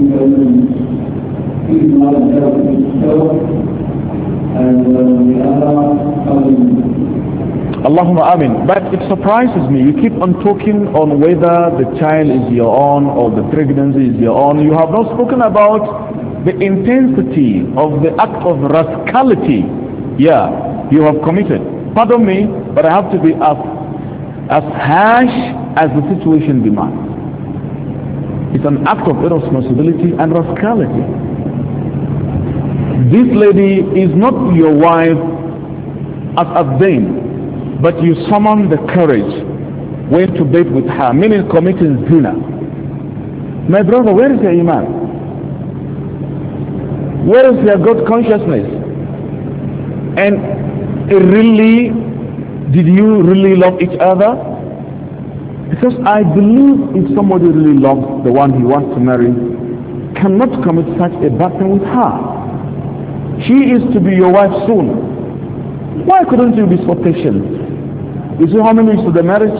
he's not helping himself and the other family. Allahumma amin. But it surprises me. You keep on talking on whether the child is your own or the pregnancy is your own. You have not spoken about the intensity of the act of rascality. Yeah, you have committed. Pardon me, but I have to be as harsh as the situation demands. It's an act of irresponsibility and rascality. This lady is not your wife as a thing, but you summon the courage, went to bed with her, meaning committing zina. My brother, where is your iman? Where is your God consciousness? And did you really love each other? Because I believe if somebody really loves the one he wants to marry, cannot commit such a bad thing with her. She is to be your wife soon. Why couldn't you be so patient? You see how many weeks to the marriage?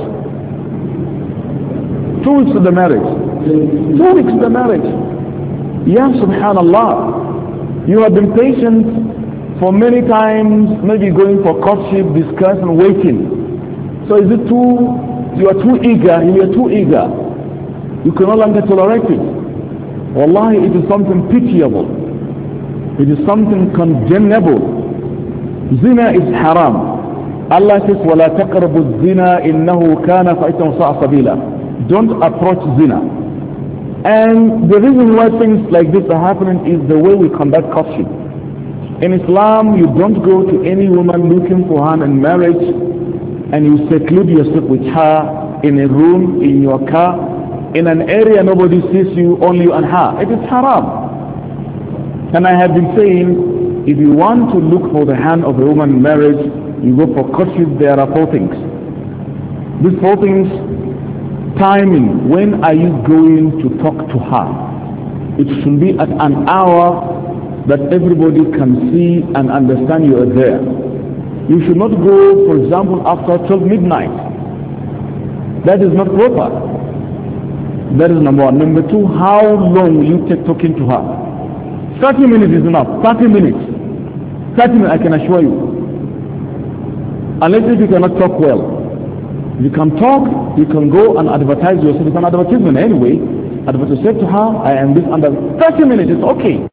2 weeks to the marriage. 2 weeks to the marriage. Yeah, subhanallah. You have been patient for many times, maybe going for courtship, discussion, waiting. So is it you are too eager, you are too eager. You can no longer tolerate it. Wallahi, it is something pitiable. It is something condemnable. Zina is haram. Allah says, وَلَا تَقْرَبُوا الزِّنَا إِنَّهُ كَانَ فَإِتًا وَسَاءَ سَبِيلًا. Don't approach zina. And the reason why things like this are happening is the way we conduct courtship. In Islam, you don't go to any woman looking for her in marriage and you seclude yourself with her in a room, in your car, in an area nobody sees you, only you and her. It is haram. And I have been saying, if you want to look for the hand of a woman in marriage, you go for courtship. There are four things. These four things: timing. When are you going to talk to her? It should be at an hour that everybody can see and understand you are there. You should not go, for example, after 12 midnight. That is not proper. That is number one. Number two, how long will you take talking to her? 30 minutes is enough. 30 minutes. 30 minutes, I can assure you. Unless if you cannot talk well. If you can talk, you can go and advertise yourself. It's an advertisement anyway. Advertise to her, I am this under 30 minutes, it's okay.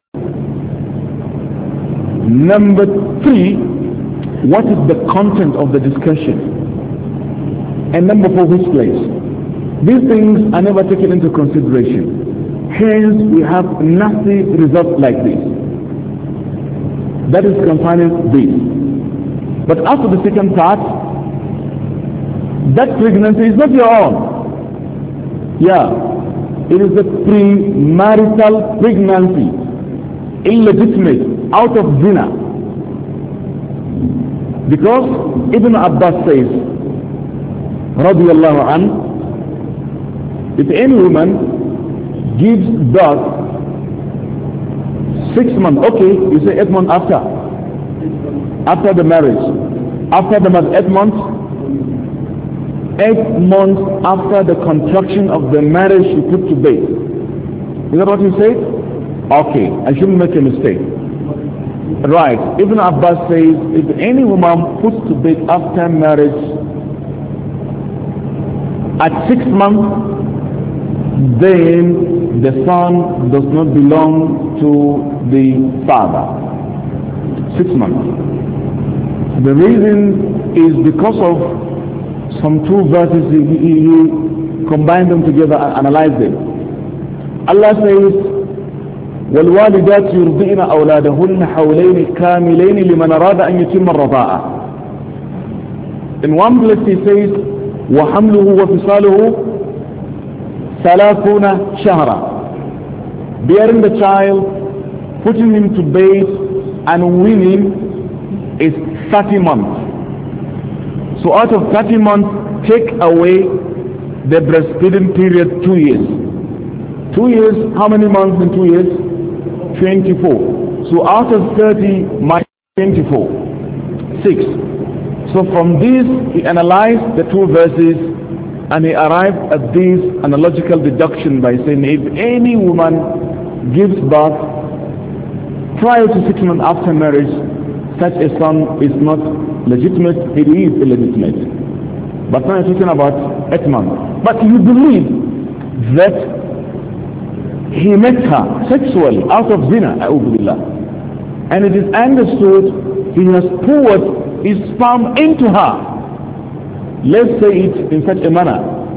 Number three, what is the content of the discussion? And number four, which place? These things are never taken into consideration. Hence, we have nasty results like this. That is concerning this. But after the second part, that pregnancy is not your own. Yeah, it is a premarital pregnancy, illegitimate, out of zina. Because Ibn Abbas says, radiyallahu anhu, if any woman gives birth 6 months, okay, you say 8 months after the marriage, after the marriage, 8 months, 8 months after the contraction of the marriage she put to bed. Is that what you say? Okay, I shouldn't make a mistake. Right, Ibn Abbas says, if any woman puts to bed after marriage at 6 months, then the son does not belong to the father. 6 months. The reason is because of some two verses. He combined them together and analyzed them. Allah says, والوالدات يرضئن أولادهن حولين كاملين لمن أراد أن يتم الرضاعة. In one place he says, وحمله وفصاله 30 شهرا. Bearing the child, putting him to bed and weaning is 30 months. So out of 30 months, take away the breastfeeding period 2 years. 2 years, how many months in 2 years? 24. So out of 30 minus 24, 6. So from this he analyzed the two verses and he arrived at this analogical deduction by saying, if any woman gives birth prior to 6 months after marriage, such a son is not legitimate, it is illegitimate. But now you're talking about 8 months. But you believe that he met her sexually out of zina, and it is understood he has poured his sperm into her. Let's say it in such a manner.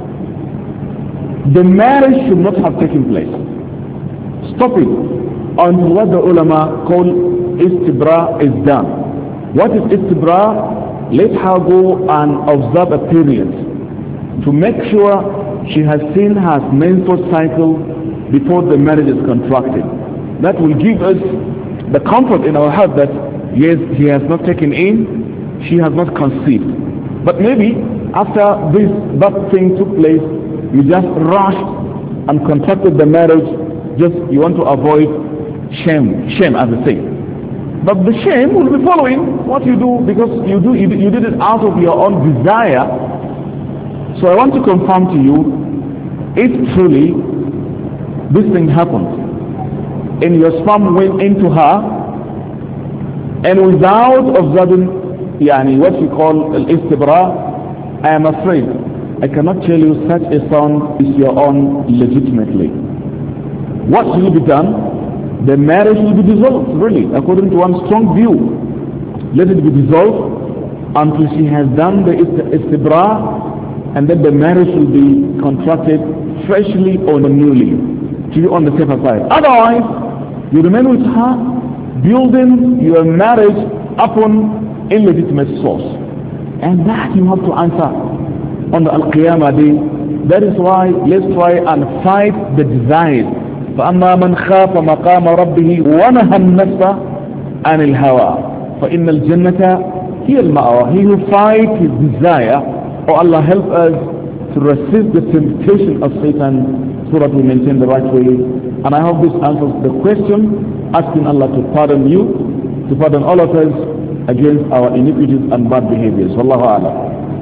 The marriage should not have taken place. Stop it until what the ulama call istibra is done. What is istibra? Let her go and observe a period to make sure she has seen her menstrual cycle before the marriage is contracted. That will give us the comfort in our heart that yes, he has not taken in, she has not conceived. But maybe after this bad thing took place, you just rushed and contracted the marriage, just you want to avoid shame as I say. But the shame will be following what you do, because you did it out of your own desire. So I want to confirm to you, if truly this thing happened and your sperm went into her and without observing what we call al-istibra, I am afraid I cannot tell you such a son is your own legitimately. What will be done? The marriage will be dissolved, really, according to one strong view. Let it be dissolved until she has done the istibra, and then the marriage will be contracted freshly or newly, to be on the safer side. Otherwise, you remain with her building your marriage upon illegitimate source. And that you have to answer on the Al-Qiyamah day. That is why let's try and fight the desire. فَأَمَّا مَنْ خَافَ مَقَامَ رَبِّهِ وَنَهَى النَّفْسَ عَنِ الْهَوَىٰ فَإِنَّ الْجَنَّةَ هِيَ الْمَأْوَىٰ. He who fights his desire, oh Allah help us to resist the temptation of Satan so that we maintain the right way. And I hope this answers the question, asking Allah to pardon you, to pardon all of us against our iniquities and bad behaviors. Wallahu a'lam.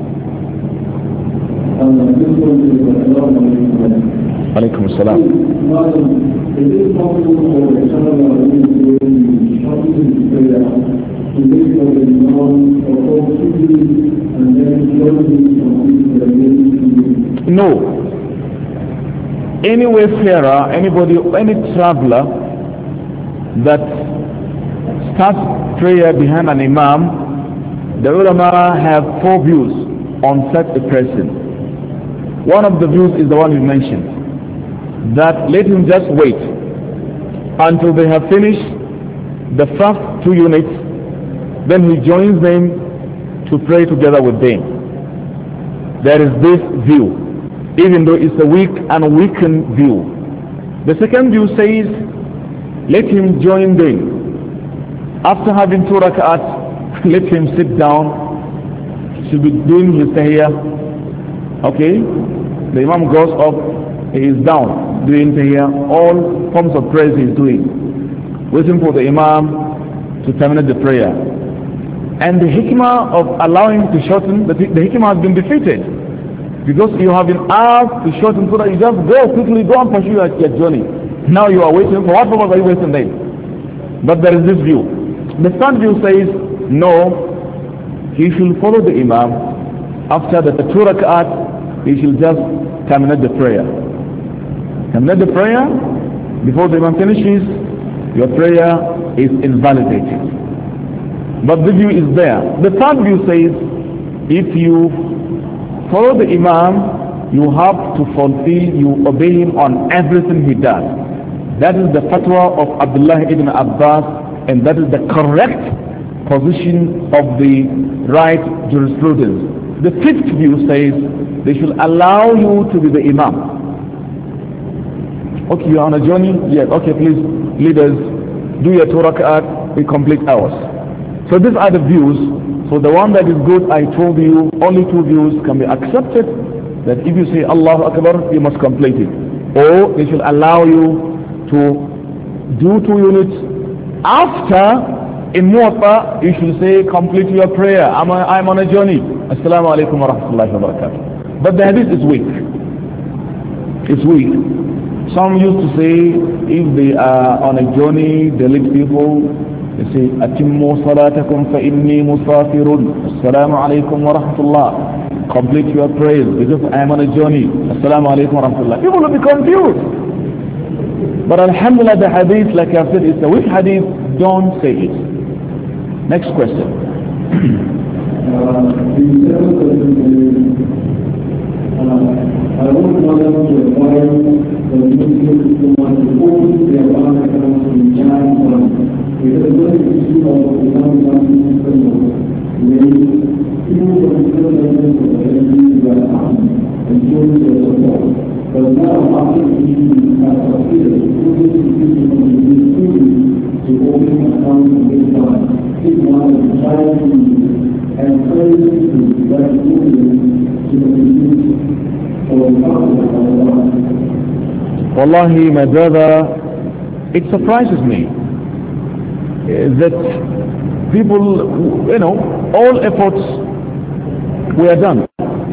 Alaikum assalam. Is it possible for a child who is doing shopping prayer to wait for the imam or for and then join the No. Any wayfarer, anybody, any traveler that starts prayer behind an imam, the ulama have 4 views on such a person. One of the views is the one you mentioned, that let him just wait until they have finished the first 2 units, then he joins them to pray together with them. There is this view, even though it's a weak and weakened view. The second view says, let him join them. After having 2 rak'ats, let him sit down. He should be doing his tahiyyah. Okay? The imam goes up, he is down, doing tahiyyah. All forms of praise he is doing. Waiting for the imam to terminate the prayer. And the hikmah of allowing to shorten, the hikmah has been defeated. Because you have been asked to shorten so that you just go quickly, go and pursue your journey. Now you are waiting. For what purpose are you waiting then? But there is this view. The third view says, no, he should follow the imam. After the 2 rak'at, he should just terminate the prayer. Terminate the prayer. Before the imam finishes, your prayer is invalidated. But the view is there. The third view says, if you follow the imam, you have to fulfill, you obey him on everything he does. That is the fatwa of Abdullah ibn Abbas, and that is the correct position of the right jurisprudence. The fifth view says they should allow you to be the imam. Okay, you are on a journey? Yes. Okay, please, leaders, do your 2 rak'at, we complete ours. So these are the views. So the one that is good, I told you, only 2 views can be accepted. That if you say Allahu Akbar, you must complete it. Or they should allow you to do 2 units. After, in Muwatta, you should say, complete your prayer. I'm on a journey. Assalamu alaikum wa rahmatullahi wa barakatuh. But the hadith is weak. It's weak. Some used to say, if they are on a journey, they lead people, they say, Atimmu salatakum fa inni musafirun. Assalamu alaikum wa rahmatullah. Complete your prayers because I am on a journey. Assalamu alaikum wa rahmatullah. People will be confused. But alhamdulillah, the hadith, like I said, is a weak hadith. Don't say it. Next question. I want to advise the Muslims who want to open their bank accounts in China because what is the issue of the Islamic banking system when people from different levels of the country were armed and showing their support. But now after the issue has appeared, Muslims institutions from the schools to open accounts in this bank. This one is trying to encourage people that Muslims to continue. Wallahi, my brother, it surprises me that people, all efforts were done.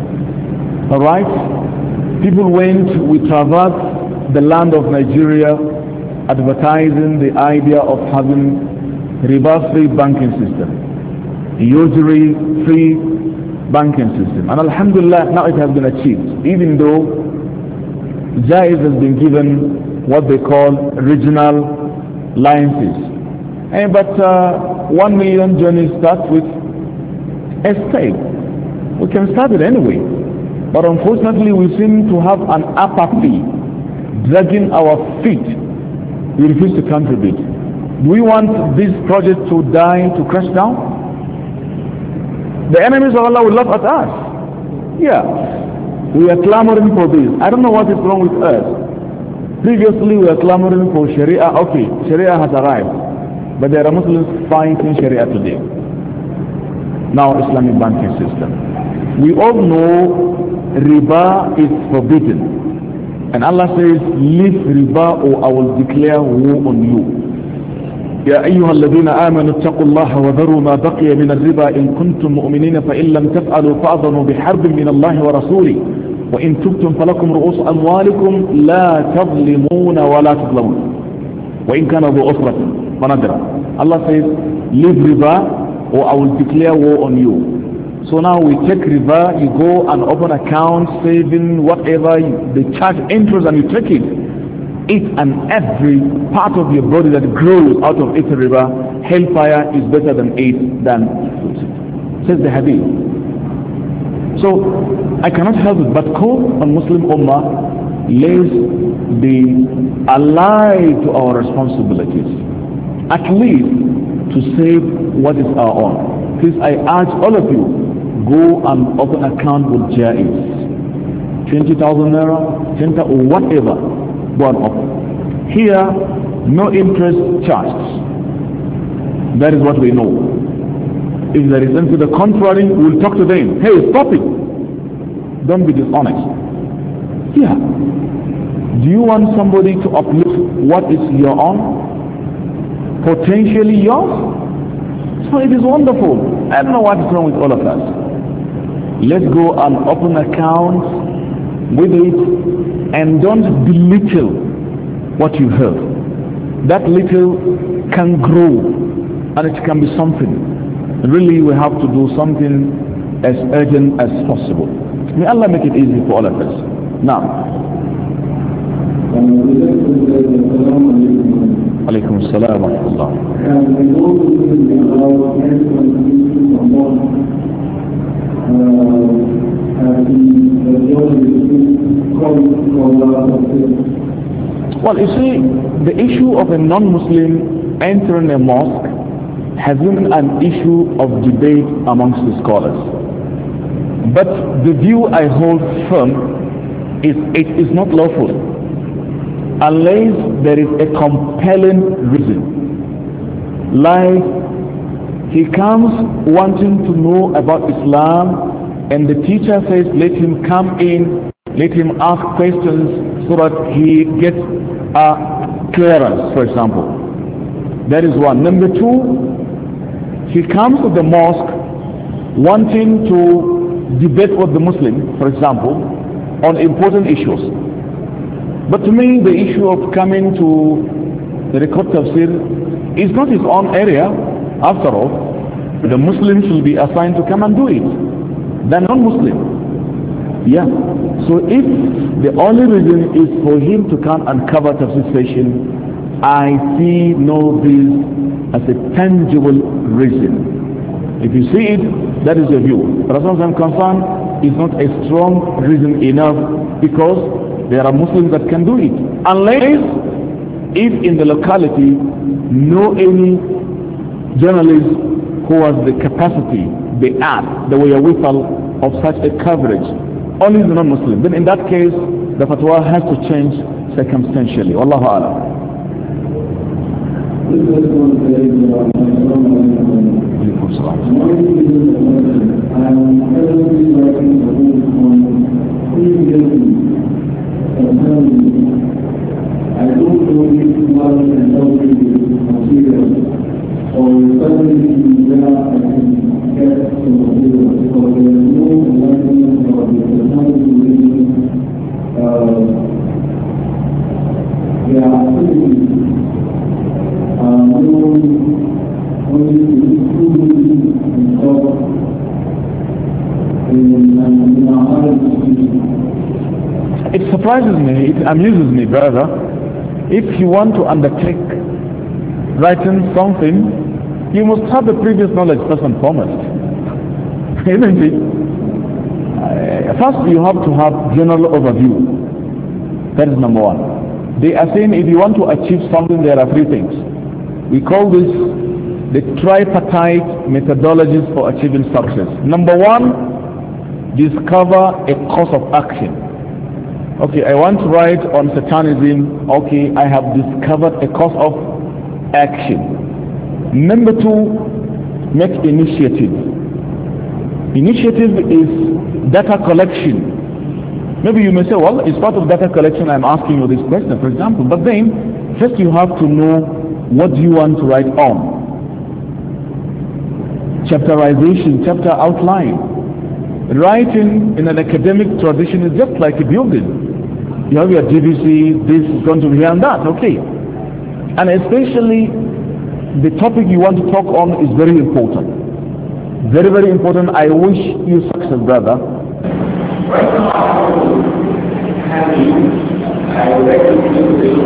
Alright? People went, we traversed the land of Nigeria advertising the idea of having riba-free banking system, usury-free banking system, and alhamdulillah now it has been achieved, even though Jaiz has been given what they call regional licenses. But 1 million journeys start with a stake. We can start it anyway, but unfortunately we seem to have an apathy dragging our feet. We refuse to contribute. Do we want this project to die, to crash down? The enemies of Allah will laugh at us. Yeah, we are clamoring for this. I don't know what is wrong with us. Previously we were clamoring for Sharia. Okay, Sharia has arrived, but there are Muslims fighting Sharia today. Now Islamic banking system. We all know riba is forbidden. And Allah says, leave riba or I will declare war on you. يا أيها الذين آمنوا اتقوا الله وذروا ما بقي من الربا إن كنتم مؤمنين فإن لم تفعلوا فأذنوا بحرب من الله ورسوله وإن تبتم فلكم رؤوس أموالكم لا تظلمون ولا تظلمون وإن كان ذو أسرة فنذرا. Allah says, leave riba or I will declare war on you. So now we take riba, you go and open account, saving, whatever, they charge interest and you take it. Each and every part of your body that grows out of eating riba, hellfire is better than food. Says the hadith. So I cannot help it but call on Muslim Ummah, let's be alive to our responsibilities, at least to save what is our own. Please, I urge all of you, go and open account with Jaiz. 20,000 naira, 10,000 or whatever. Go and open. Here, no interest charged. That is what we know. If there is anything to the contrary, we will talk to them. Hey, stop it. Don't be dishonest. Yeah. Do you want somebody to uplift what is your own? Potentially yours? So it is wonderful. I don't know what is wrong with all of us. Let's go and open accounts with it and don't belittle what you heard. That little can grow and it can be something. Really, we have to do something as urgent as possible. May Allah make it easy for all of us. Now. Alaykum as-salam wa rahmatullah. Well, you see, the issue of a non-Muslim entering a mosque has been an issue of debate amongst the scholars. But the view I hold firm is it is not lawful unless there is a compelling reason. Like he comes wanting to know about Islam and the teacher says let him come in, let him ask questions so that he gets a clearance, for example. That is one. Number two, he comes to the mosque wanting to debate with the Muslim, for example, on important issues. But to me, the issue of coming to the record tafsir is not his own area. After all, the Muslim should be assigned to come and do it. The non-Muslim. Yeah. So if the only reason is for him to come and cover tafsir session, I see no this as a tangible reason. If you see it, that is your view. But as far as I'm concerned, it's not a strong reason enough because there are Muslims that can do it. Unless if in the locality no any journalist who has the capacity, the art, the wherewithal of such a coverage, only the non-Muslim. Then in that case, the fatwa has to change circumstantially. Wallahu a'lam. I don't know if one can help me with material or something where I can get some material because there is no enlightenment about the technology there are activities only to and stuff in our higher institutions. It surprises me, it amuses me, brother. If you want to undertake writing something, you must have the previous knowledge first and foremost. Isn't it? First you have to have general overview. That is number one. They are saying if you want to achieve something, there are three things. We call this the tripartite methodologies for achieving success. Number one, discover a course of action. Okay, I want to write on Satanism. Okay, I have discovered a course of action. Number two, make initiative. Initiative is data collection. Maybe you may say, well, it's part of data collection I'm asking you this question, for example. But then, first you have to know what you want to write on. Chapterization, chapter outline. Writing in an academic tradition is just like a building. You have your DVC, this is going to be here and that, okay. And especially the topic you want to talk on is very important. Very, very important. I wish you success, brother. Right now, I would like to do this